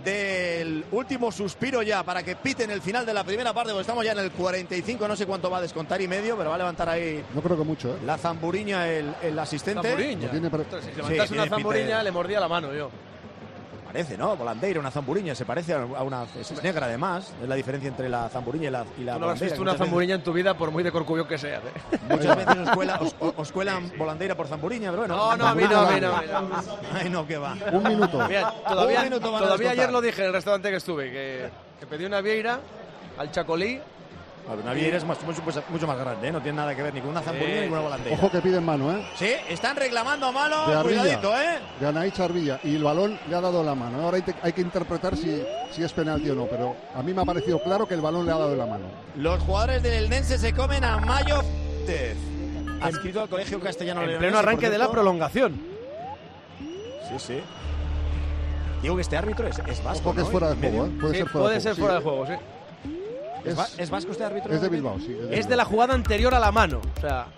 del último suspiro ya para que piten el final de la primera parte, porque estamos ya en el cuarenta y cinco, no sé cuánto va a descontar y medio, pero va a levantar ahí No creo que mucho, ¿eh? la zamburiña el, el asistente. Zamburiña. Tiene pre- Si Sí, levantas tiene una pinta zamburiña, de- le mordía la mano yo. Parece, ¿no? Volandeira, una zamburiña, se parece a una... Es es negra además, es la diferencia entre la zamburiña y la, y la Tú no has volandeira, visto que una muchas zamburiña en tu vida, por muy de corcubión que sea, ¿eh? veces- Muchas veces os, cuela- os, os cuelan volandeira por zamburiña, pero bueno. No, no, a mí no, a mí no, a mí no. Ay, no, que va. Un minuto. Mira, todavía, Un minuto van a todavía descontar. ayer lo dije en el restaurante que estuve, que, que pedí una vieira al chacolí. Una vieira es más, mucho, mucho más grande, ¿eh? No tiene nada que ver ni con una zamburiña Eh, ni con una volandeira. Ojo que piden mano, ¿eh? Sí, están reclamando a mano, De Arvilla. cuidadito, ¿eh? De Anaís Arvilla. Y el balón le ha dado la mano. Ahora hay, te- hay que interpretar si, si es penalti o no. Pero a mí me ha parecido claro que el balón le ha dado la mano. Los jugadores del Eldense se comen a Mayo Tez, adscrito al Colegio Castellano En Leonés, pleno y, por arranque de la cierto- prolongación. Sí, sí. Digo que este árbitro es, es vasco, Ojo que ¿no? es fuera de En medio. juego, ¿eh? Puede Sí, ser fuera puede de ser juego. fuera sí. de juego, sí. ¿Es, va- ¿Es vasco este árbitro? Es de Bilbao, sí. Es de, Es de la jugada anterior a la mano. O sea,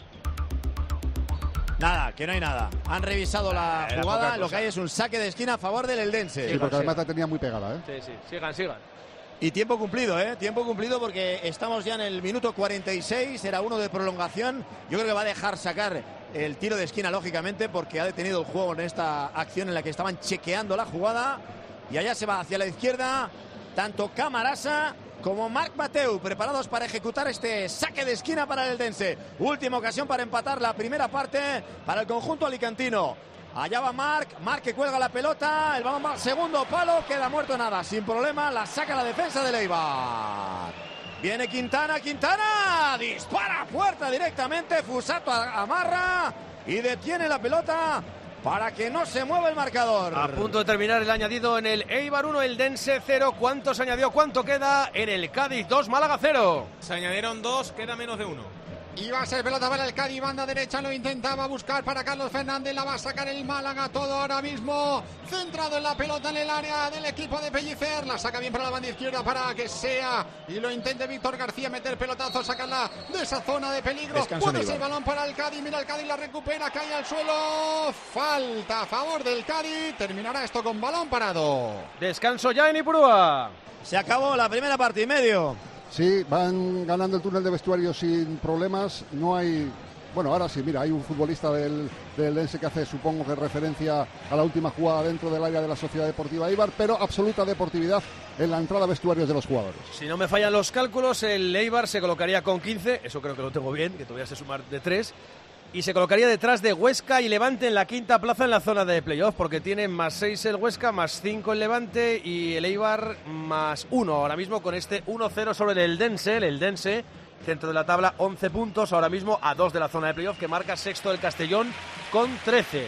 Nada, que no hay nada. Han revisado la Era jugada, poca lo cosa. que hay es un saque de esquina a favor del Eldense. Sí, porque además la tenía muy pegada, ¿eh? sí, sí. Sigan, sigan. Y tiempo cumplido, ¿eh? Tiempo cumplido porque estamos ya en el minuto cuarenta y seis, era uno de prolongación. Yo creo que va a dejar sacar el tiro de esquina, lógicamente, porque ha detenido el juego en esta acción en la que estaban chequeando la jugada. Y allá se va hacia la izquierda, tanto Camarasa como Marc Mateu, preparados para ejecutar este saque de esquina para el Eldense. Última ocasión para empatar la primera parte para el conjunto alicantino. Allá va Marc, Marc que cuelga la pelota, el balón va al segundo palo, queda muerto nada, sin problema, la saca la defensa del Eibar. Viene Quintana, Quintana, dispara a puerta directamente, Fusato amarra y detiene la pelota para que no se mueva el marcador. A punto de terminar el añadido en el Eibar uno, el Eldense cero. ¿Cuánto se añadió? ¿Cuánto queda en el Cádiz dos, Málaga cero? Se añadieron dos, queda menos de uno. Y va a ser pelota para el Cádiz, banda derecha, lo intentaba buscar para Carlos Fernández, la va a sacar el Málaga, todo ahora mismo centrado en la pelota en el área del equipo de Pellicer, la saca bien para la banda izquierda para que sea, y lo intente Víctor García meter pelotazo, sacarla de esa zona de peligro. Descanso Puede de ser el balón para el Cádiz, mira el Cádiz, la recupera, cae al suelo, falta a favor del Cádiz, terminará esto con balón parado. Descanso ya en Ipurúa. Se acabó la primera parte y medio. Sí, van ganando el túnel de vestuario sin problemas. No hay... Bueno, ahora sí, mira, hay un futbolista del, del Eldense que hace, supongo que referencia a la última jugada dentro del área de la Sociedad Deportiva Eibar, pero absoluta deportividad en la entrada a vestuarios de los jugadores. Si no me fallan los cálculos, el Eibar se colocaría con quince, eso creo que lo tengo bien, que todavía se sumar de tres, y se colocaría detrás de Huesca y Levante en la quinta plaza en la zona de playoff, porque tiene más seis el Huesca, más cinco el Levante y el Eibar más uno ahora mismo con este uno cero sobre el Eldense. El Eldense, centro de la tabla, once puntos, ahora mismo a dos de la zona de playoff, que marca sexto el Castellón con trece.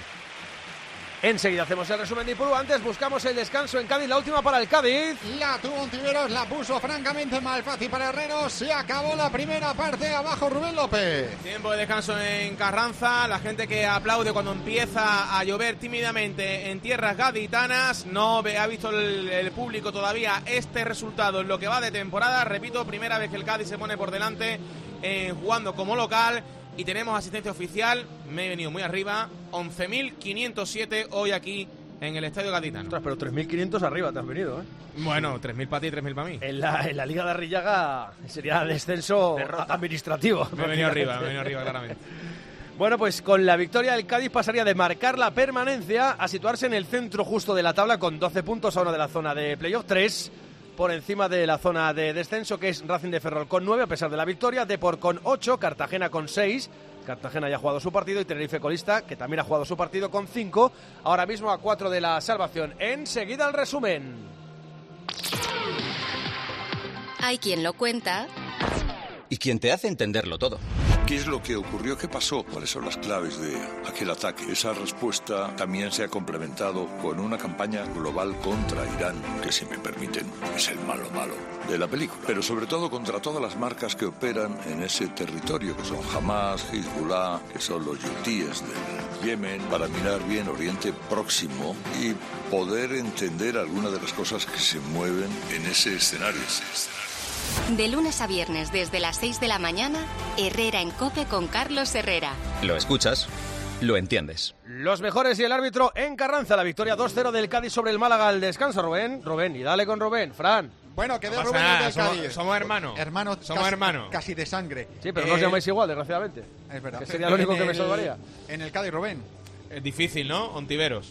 Enseguida hacemos el resumen de Ipurú. Antes buscamos el descanso en Cádiz, la última para el Cádiz. La tuvo Ontiveros, la puso francamente mal fácil para Herrero. Se acabó la primera parte, abajo Rubén López. Tiempo de descanso en Carranza. La gente que aplaude cuando empieza a llover tímidamente en tierras gaditanas. No ve, ha visto el, el público todavía este resultado en lo que va de temporada. Repito, primera vez que el Cádiz se pone por delante eh, jugando como local. Y tenemos asistencia oficial, me he venido muy arriba, once mil quinientos siete hoy aquí en el Estadio Gaditano. Ostras, pero tres mil quinientos arriba te has venido, ¿eh? Bueno, tres mil para ti y tres mil para mí. En la, en la Liga de Arrillaga sería descenso Derrota. administrativo. Me he venido arriba, me he venido arriba claramente. Bueno, pues con la victoria el Cádiz pasaría de marcar la permanencia a situarse en el centro justo de la tabla con doce puntos a una de la zona de playoff, tres por encima de la zona de descenso, que es Racing de Ferrol con nueve a pesar de la victoria, Depor con ocho, Cartagena con seis, Cartagena ya ha jugado su partido, y Tenerife colista, que también ha jugado su partido, con cinco, ahora mismo a cuatro de la salvación. Enseguida el resumen. Hay quien lo cuenta y quien te hace entenderlo todo. ¿Qué es lo que ocurrió? ¿Qué pasó? ¿Cuáles son las claves de aquel ataque? Esa respuesta también se ha complementado con una campaña global contra Irán, que, si me permiten, es el malo malo de la película. Pero sobre todo contra todas las marcas que operan en ese territorio, que son Hamas, Hezbollah, que son los yutíes del Yemen, para mirar bien Oriente Próximo y poder entender algunas de las cosas que se mueven en ese escenario. Ese escenario. De lunes a viernes desde las seis de la mañana, Herrera en COPE con Carlos Herrera. Lo escuchas, lo entiendes. Los mejores y el árbitro en Carranza. La victoria dos cero del Cádiz sobre el Málaga al descanso. Rubén, Rubén, y dale con Rubén. Fran. Bueno, que de no Rubén nada, del somos, Cádiz. somos hermanos. Hermanos, somos casi, hermanos. Casi de sangre. Sí, pero eh, no os llamáis igual, desgraciadamente. Es verdad. Que sería lo único en que me el, salvaría. En el Cádiz, Rubén. Es difícil, ¿no? Ontiveros.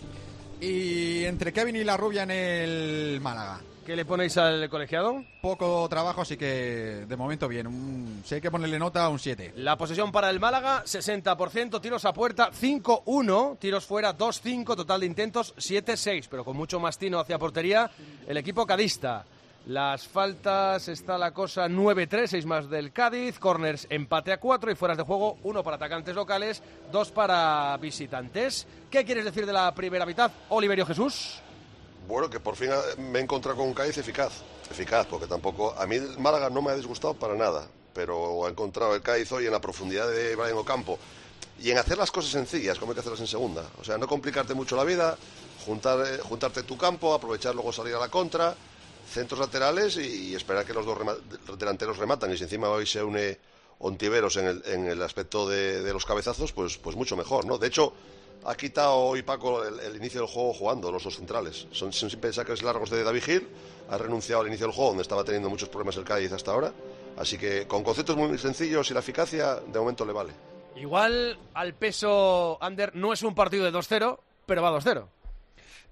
Y entre Kevin y la Rubia en el Málaga. ¿Qué le ponéis al colegiado? Poco trabajo, así que de momento bien. Un, si hay que ponerle nota, un siete. La posesión para el Málaga, sesenta por ciento. Tiros a puerta, cinco uno. Tiros fuera, dos cinco. Total de intentos, siete seis. Pero con mucho más tino hacia portería el equipo cadista. Las faltas, está la cosa nueve tres, seis más del Cádiz. Corners, empate a cuatro. Y fueras de juego, uno para atacantes locales, dos para visitantes. ¿Qué quieres decir de la primera mitad, Oliverio Jesús? Bueno, que por fin me he encontrado con un Cádiz eficaz, eficaz, porque tampoco, a mí el Málaga no me ha disgustado para nada, pero he encontrado el Cádiz hoy en la profundidad de Brian Ocampo y en hacer las cosas sencillas, como hay que hacerlas en segunda, o sea, no complicarte mucho la vida, juntar, eh, juntarte tu campo, aprovechar luego salir a la contra, centros laterales y, y esperar que los dos rema- delanteros rematan, y si encima hoy se une Ontiveros en el, en el aspecto de, de los cabezazos, pues, pues mucho mejor, ¿no? De hecho, ha quitado hoy Paco el, el inicio del juego jugando, los dos centrales. Son, son siempre saques largos de David Gil. Ha renunciado al inicio del juego, donde estaba teniendo muchos problemas el Cádiz hasta ahora. Así que con conceptos muy sencillos y la eficacia, de momento le vale. Igual al peso, Ander, no es un partido de dos cero, pero va dos cero.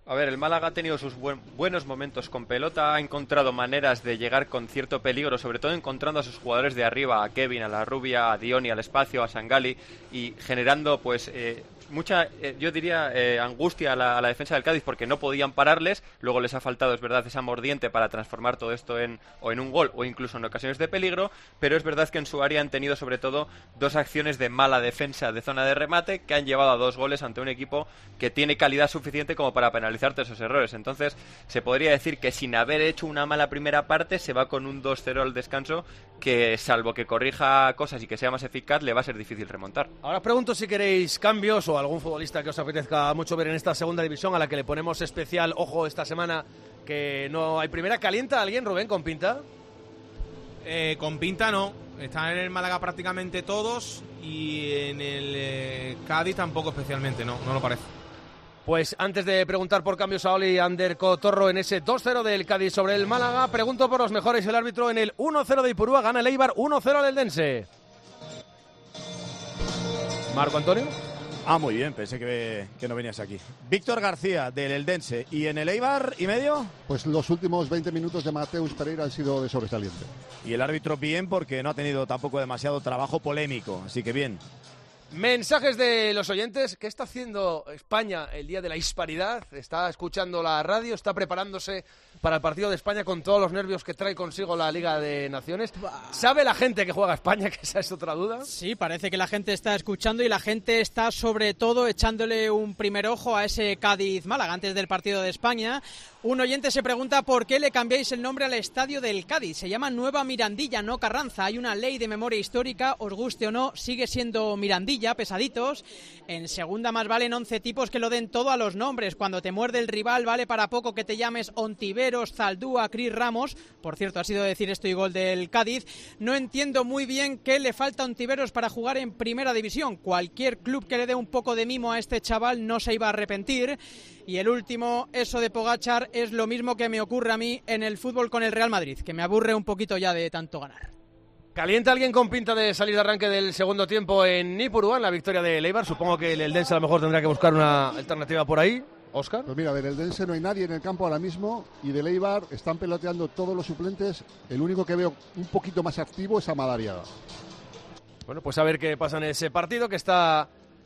A ver, el Málaga ha tenido sus buen, buenos momentos con pelota, ha encontrado maneras de llegar con cierto peligro, sobre todo encontrando a sus jugadores de arriba, a Kevin, a la Rubia, a Dioni, al espacio, a Sangali, y generando pues eh, mucha, eh, yo diría, eh, angustia a la, a la defensa del Cádiz porque no podían pararles. Luego les ha faltado, es verdad, esa mordiente para transformar todo esto en o en un gol o incluso en ocasiones de peligro, pero es verdad que en su área han tenido sobre todo dos acciones de mala defensa de zona de remate que han llevado a dos goles ante un equipo que tiene calidad suficiente como para penalizarte esos errores. Entonces se podría decir que sin haber hecho una mala primera parte se va con un dos cero al descanso que, salvo que corrija cosas y que sea más eficaz, le va a ser difícil remontar. Ahora os pregunto si queréis cambios o algún futbolista que os apetezca mucho ver en esta segunda división a la que le ponemos especial ojo esta semana, que no hay primera. ¿Calienta alguien, Rubén, con pinta? Eh, con pinta no. Están en el Málaga prácticamente todos y en el eh, Cádiz tampoco especialmente, no, no lo parece. Pues antes de preguntar por cambios a Oli Ander Cotorro en ese dos cero del Cádiz sobre el Málaga, pregunto por los mejores. El árbitro en el uno cero de Ipurúa, gana el Eibar uno cero al Eldense. Marco Antonio. Ah, muy bien, pensé que, que no venías aquí. Víctor García, del Eldense. ¿Y en el Eibar y medio? Pues los últimos veinte minutos de Mateus Pereira han sido de sobresaliente. Y el árbitro bien, porque no ha tenido tampoco demasiado trabajo polémico, así que bien. Mensajes de los oyentes. ¿Qué está haciendo España el día de la hispanidad? ¿Está escuchando la radio? ¿Está preparándose para el partido de España con todos los nervios que trae consigo la Liga de Naciones? ¿Sabe la gente que juega España, que esa es otra duda? Sí, parece que la gente está escuchando y la gente está sobre todo echándole un primer ojo a ese Cádiz-Málaga antes del partido de España. Un oyente se pregunta por qué le cambiáis el nombre al estadio del Cádiz. Se llama Nueva Mirandilla, no Carranza. Hay una ley de memoria histórica, os guste o no, sigue siendo Mirandilla, pesaditos. En segunda más valen once tipos que lo den todo a los nombres. Cuando te muerde el rival vale para poco que te llames Ontiveros, Zaldúa, Cris Ramos. Por cierto, ha sido decir esto y gol del Cádiz. No entiendo muy bien qué le falta a Ontiveros para jugar en primera división. Cualquier club que le dé un poco de mimo a este chaval no se iba a arrepentir. Y el último, eso de Pogačar, es lo mismo que me ocurre a mí en el fútbol con el Real Madrid, que me aburre un poquito ya de tanto ganar. ¿Calienta alguien con pinta de salir de arranque del segundo tiempo en Ipurúa, en la victoria de Eibar? Supongo que el Eldense a lo mejor tendrá que buscar una alternativa por ahí. ¿Óscar? Pues mira, del Eldense no hay nadie en el campo ahora mismo y del Eibar están peloteando todos los suplentes. El único que veo un poquito más activo es Amadariaga. Bueno, pues a ver qué pasa en ese partido, que está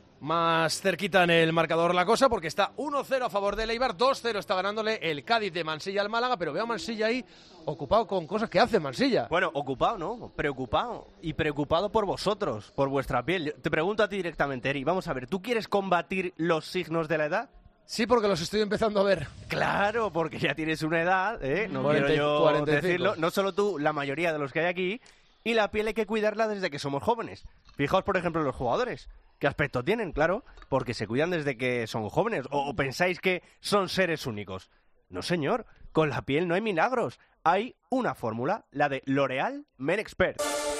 más cerquita en el marcador la cosa, porque está uno cero a favor del Eibar, dos cero está ganándole el Cádiz de Mansilla al Málaga, pero veo a Mansilla ahí ocupado con cosas que hace Mansilla. Bueno, ocupado, ¿no? Preocupado. Y preocupado por vosotros, por vuestra piel. Te pregunto a ti directamente, Eri, vamos a ver, ¿tú quieres combatir los signos de la edad? Sí, porque los estoy empezando a ver. Claro, porque ya tienes una edad, ¿eh? No cuarenta, quiero yo cuarenta y cinco. decirlo. No solo tú, la mayoría de los que hay aquí. Y la piel hay que cuidarla desde que somos jóvenes. Fijaos, por ejemplo, en los jugadores. ¿Qué aspecto tienen? Claro, porque se cuidan desde que son jóvenes. ¿O, o pensáis que son seres únicos? No, señor. Con la piel no hay milagros. Hay una fórmula, la de L'Oréal Men Expert.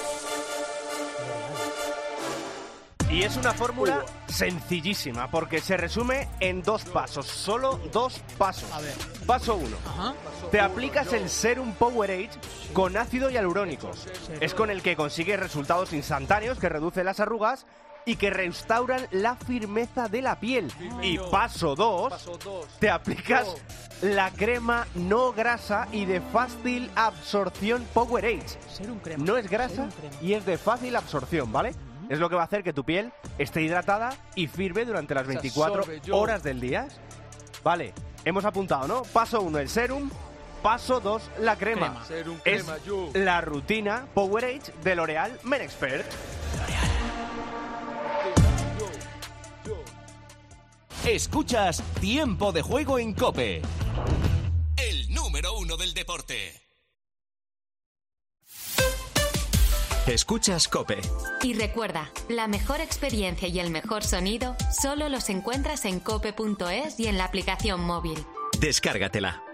Y es una fórmula sencillísima, porque se resume en dos pasos, solo dos pasos. A ver. Paso uno. Ajá. Te aplicas el Serum Powerade con ácido hialurónico. Es con el que consigues resultados instantáneos que reducen las arrugas y que restauran la firmeza de la piel. Y paso dos, te aplicas la crema no grasa y de fácil absorción Powerade. No es grasa y es de fácil absorción, ¿vale? Es lo que va a hacer que tu piel esté hidratada y firme durante las veinticuatro horas del día. Vale, hemos apuntado, ¿no? Paso uno, el serum. Paso dos, la crema. crema. Serum, es crema, yo. la rutina Powerade de L'Oréal Men Expert. Escuchas Tiempo de Juego en COPE. El número uno del deporte. Escuchas COPE. Y recuerda, la mejor experiencia y el mejor sonido solo los encuentras en cope punto es y en la aplicación móvil. Descárgatela.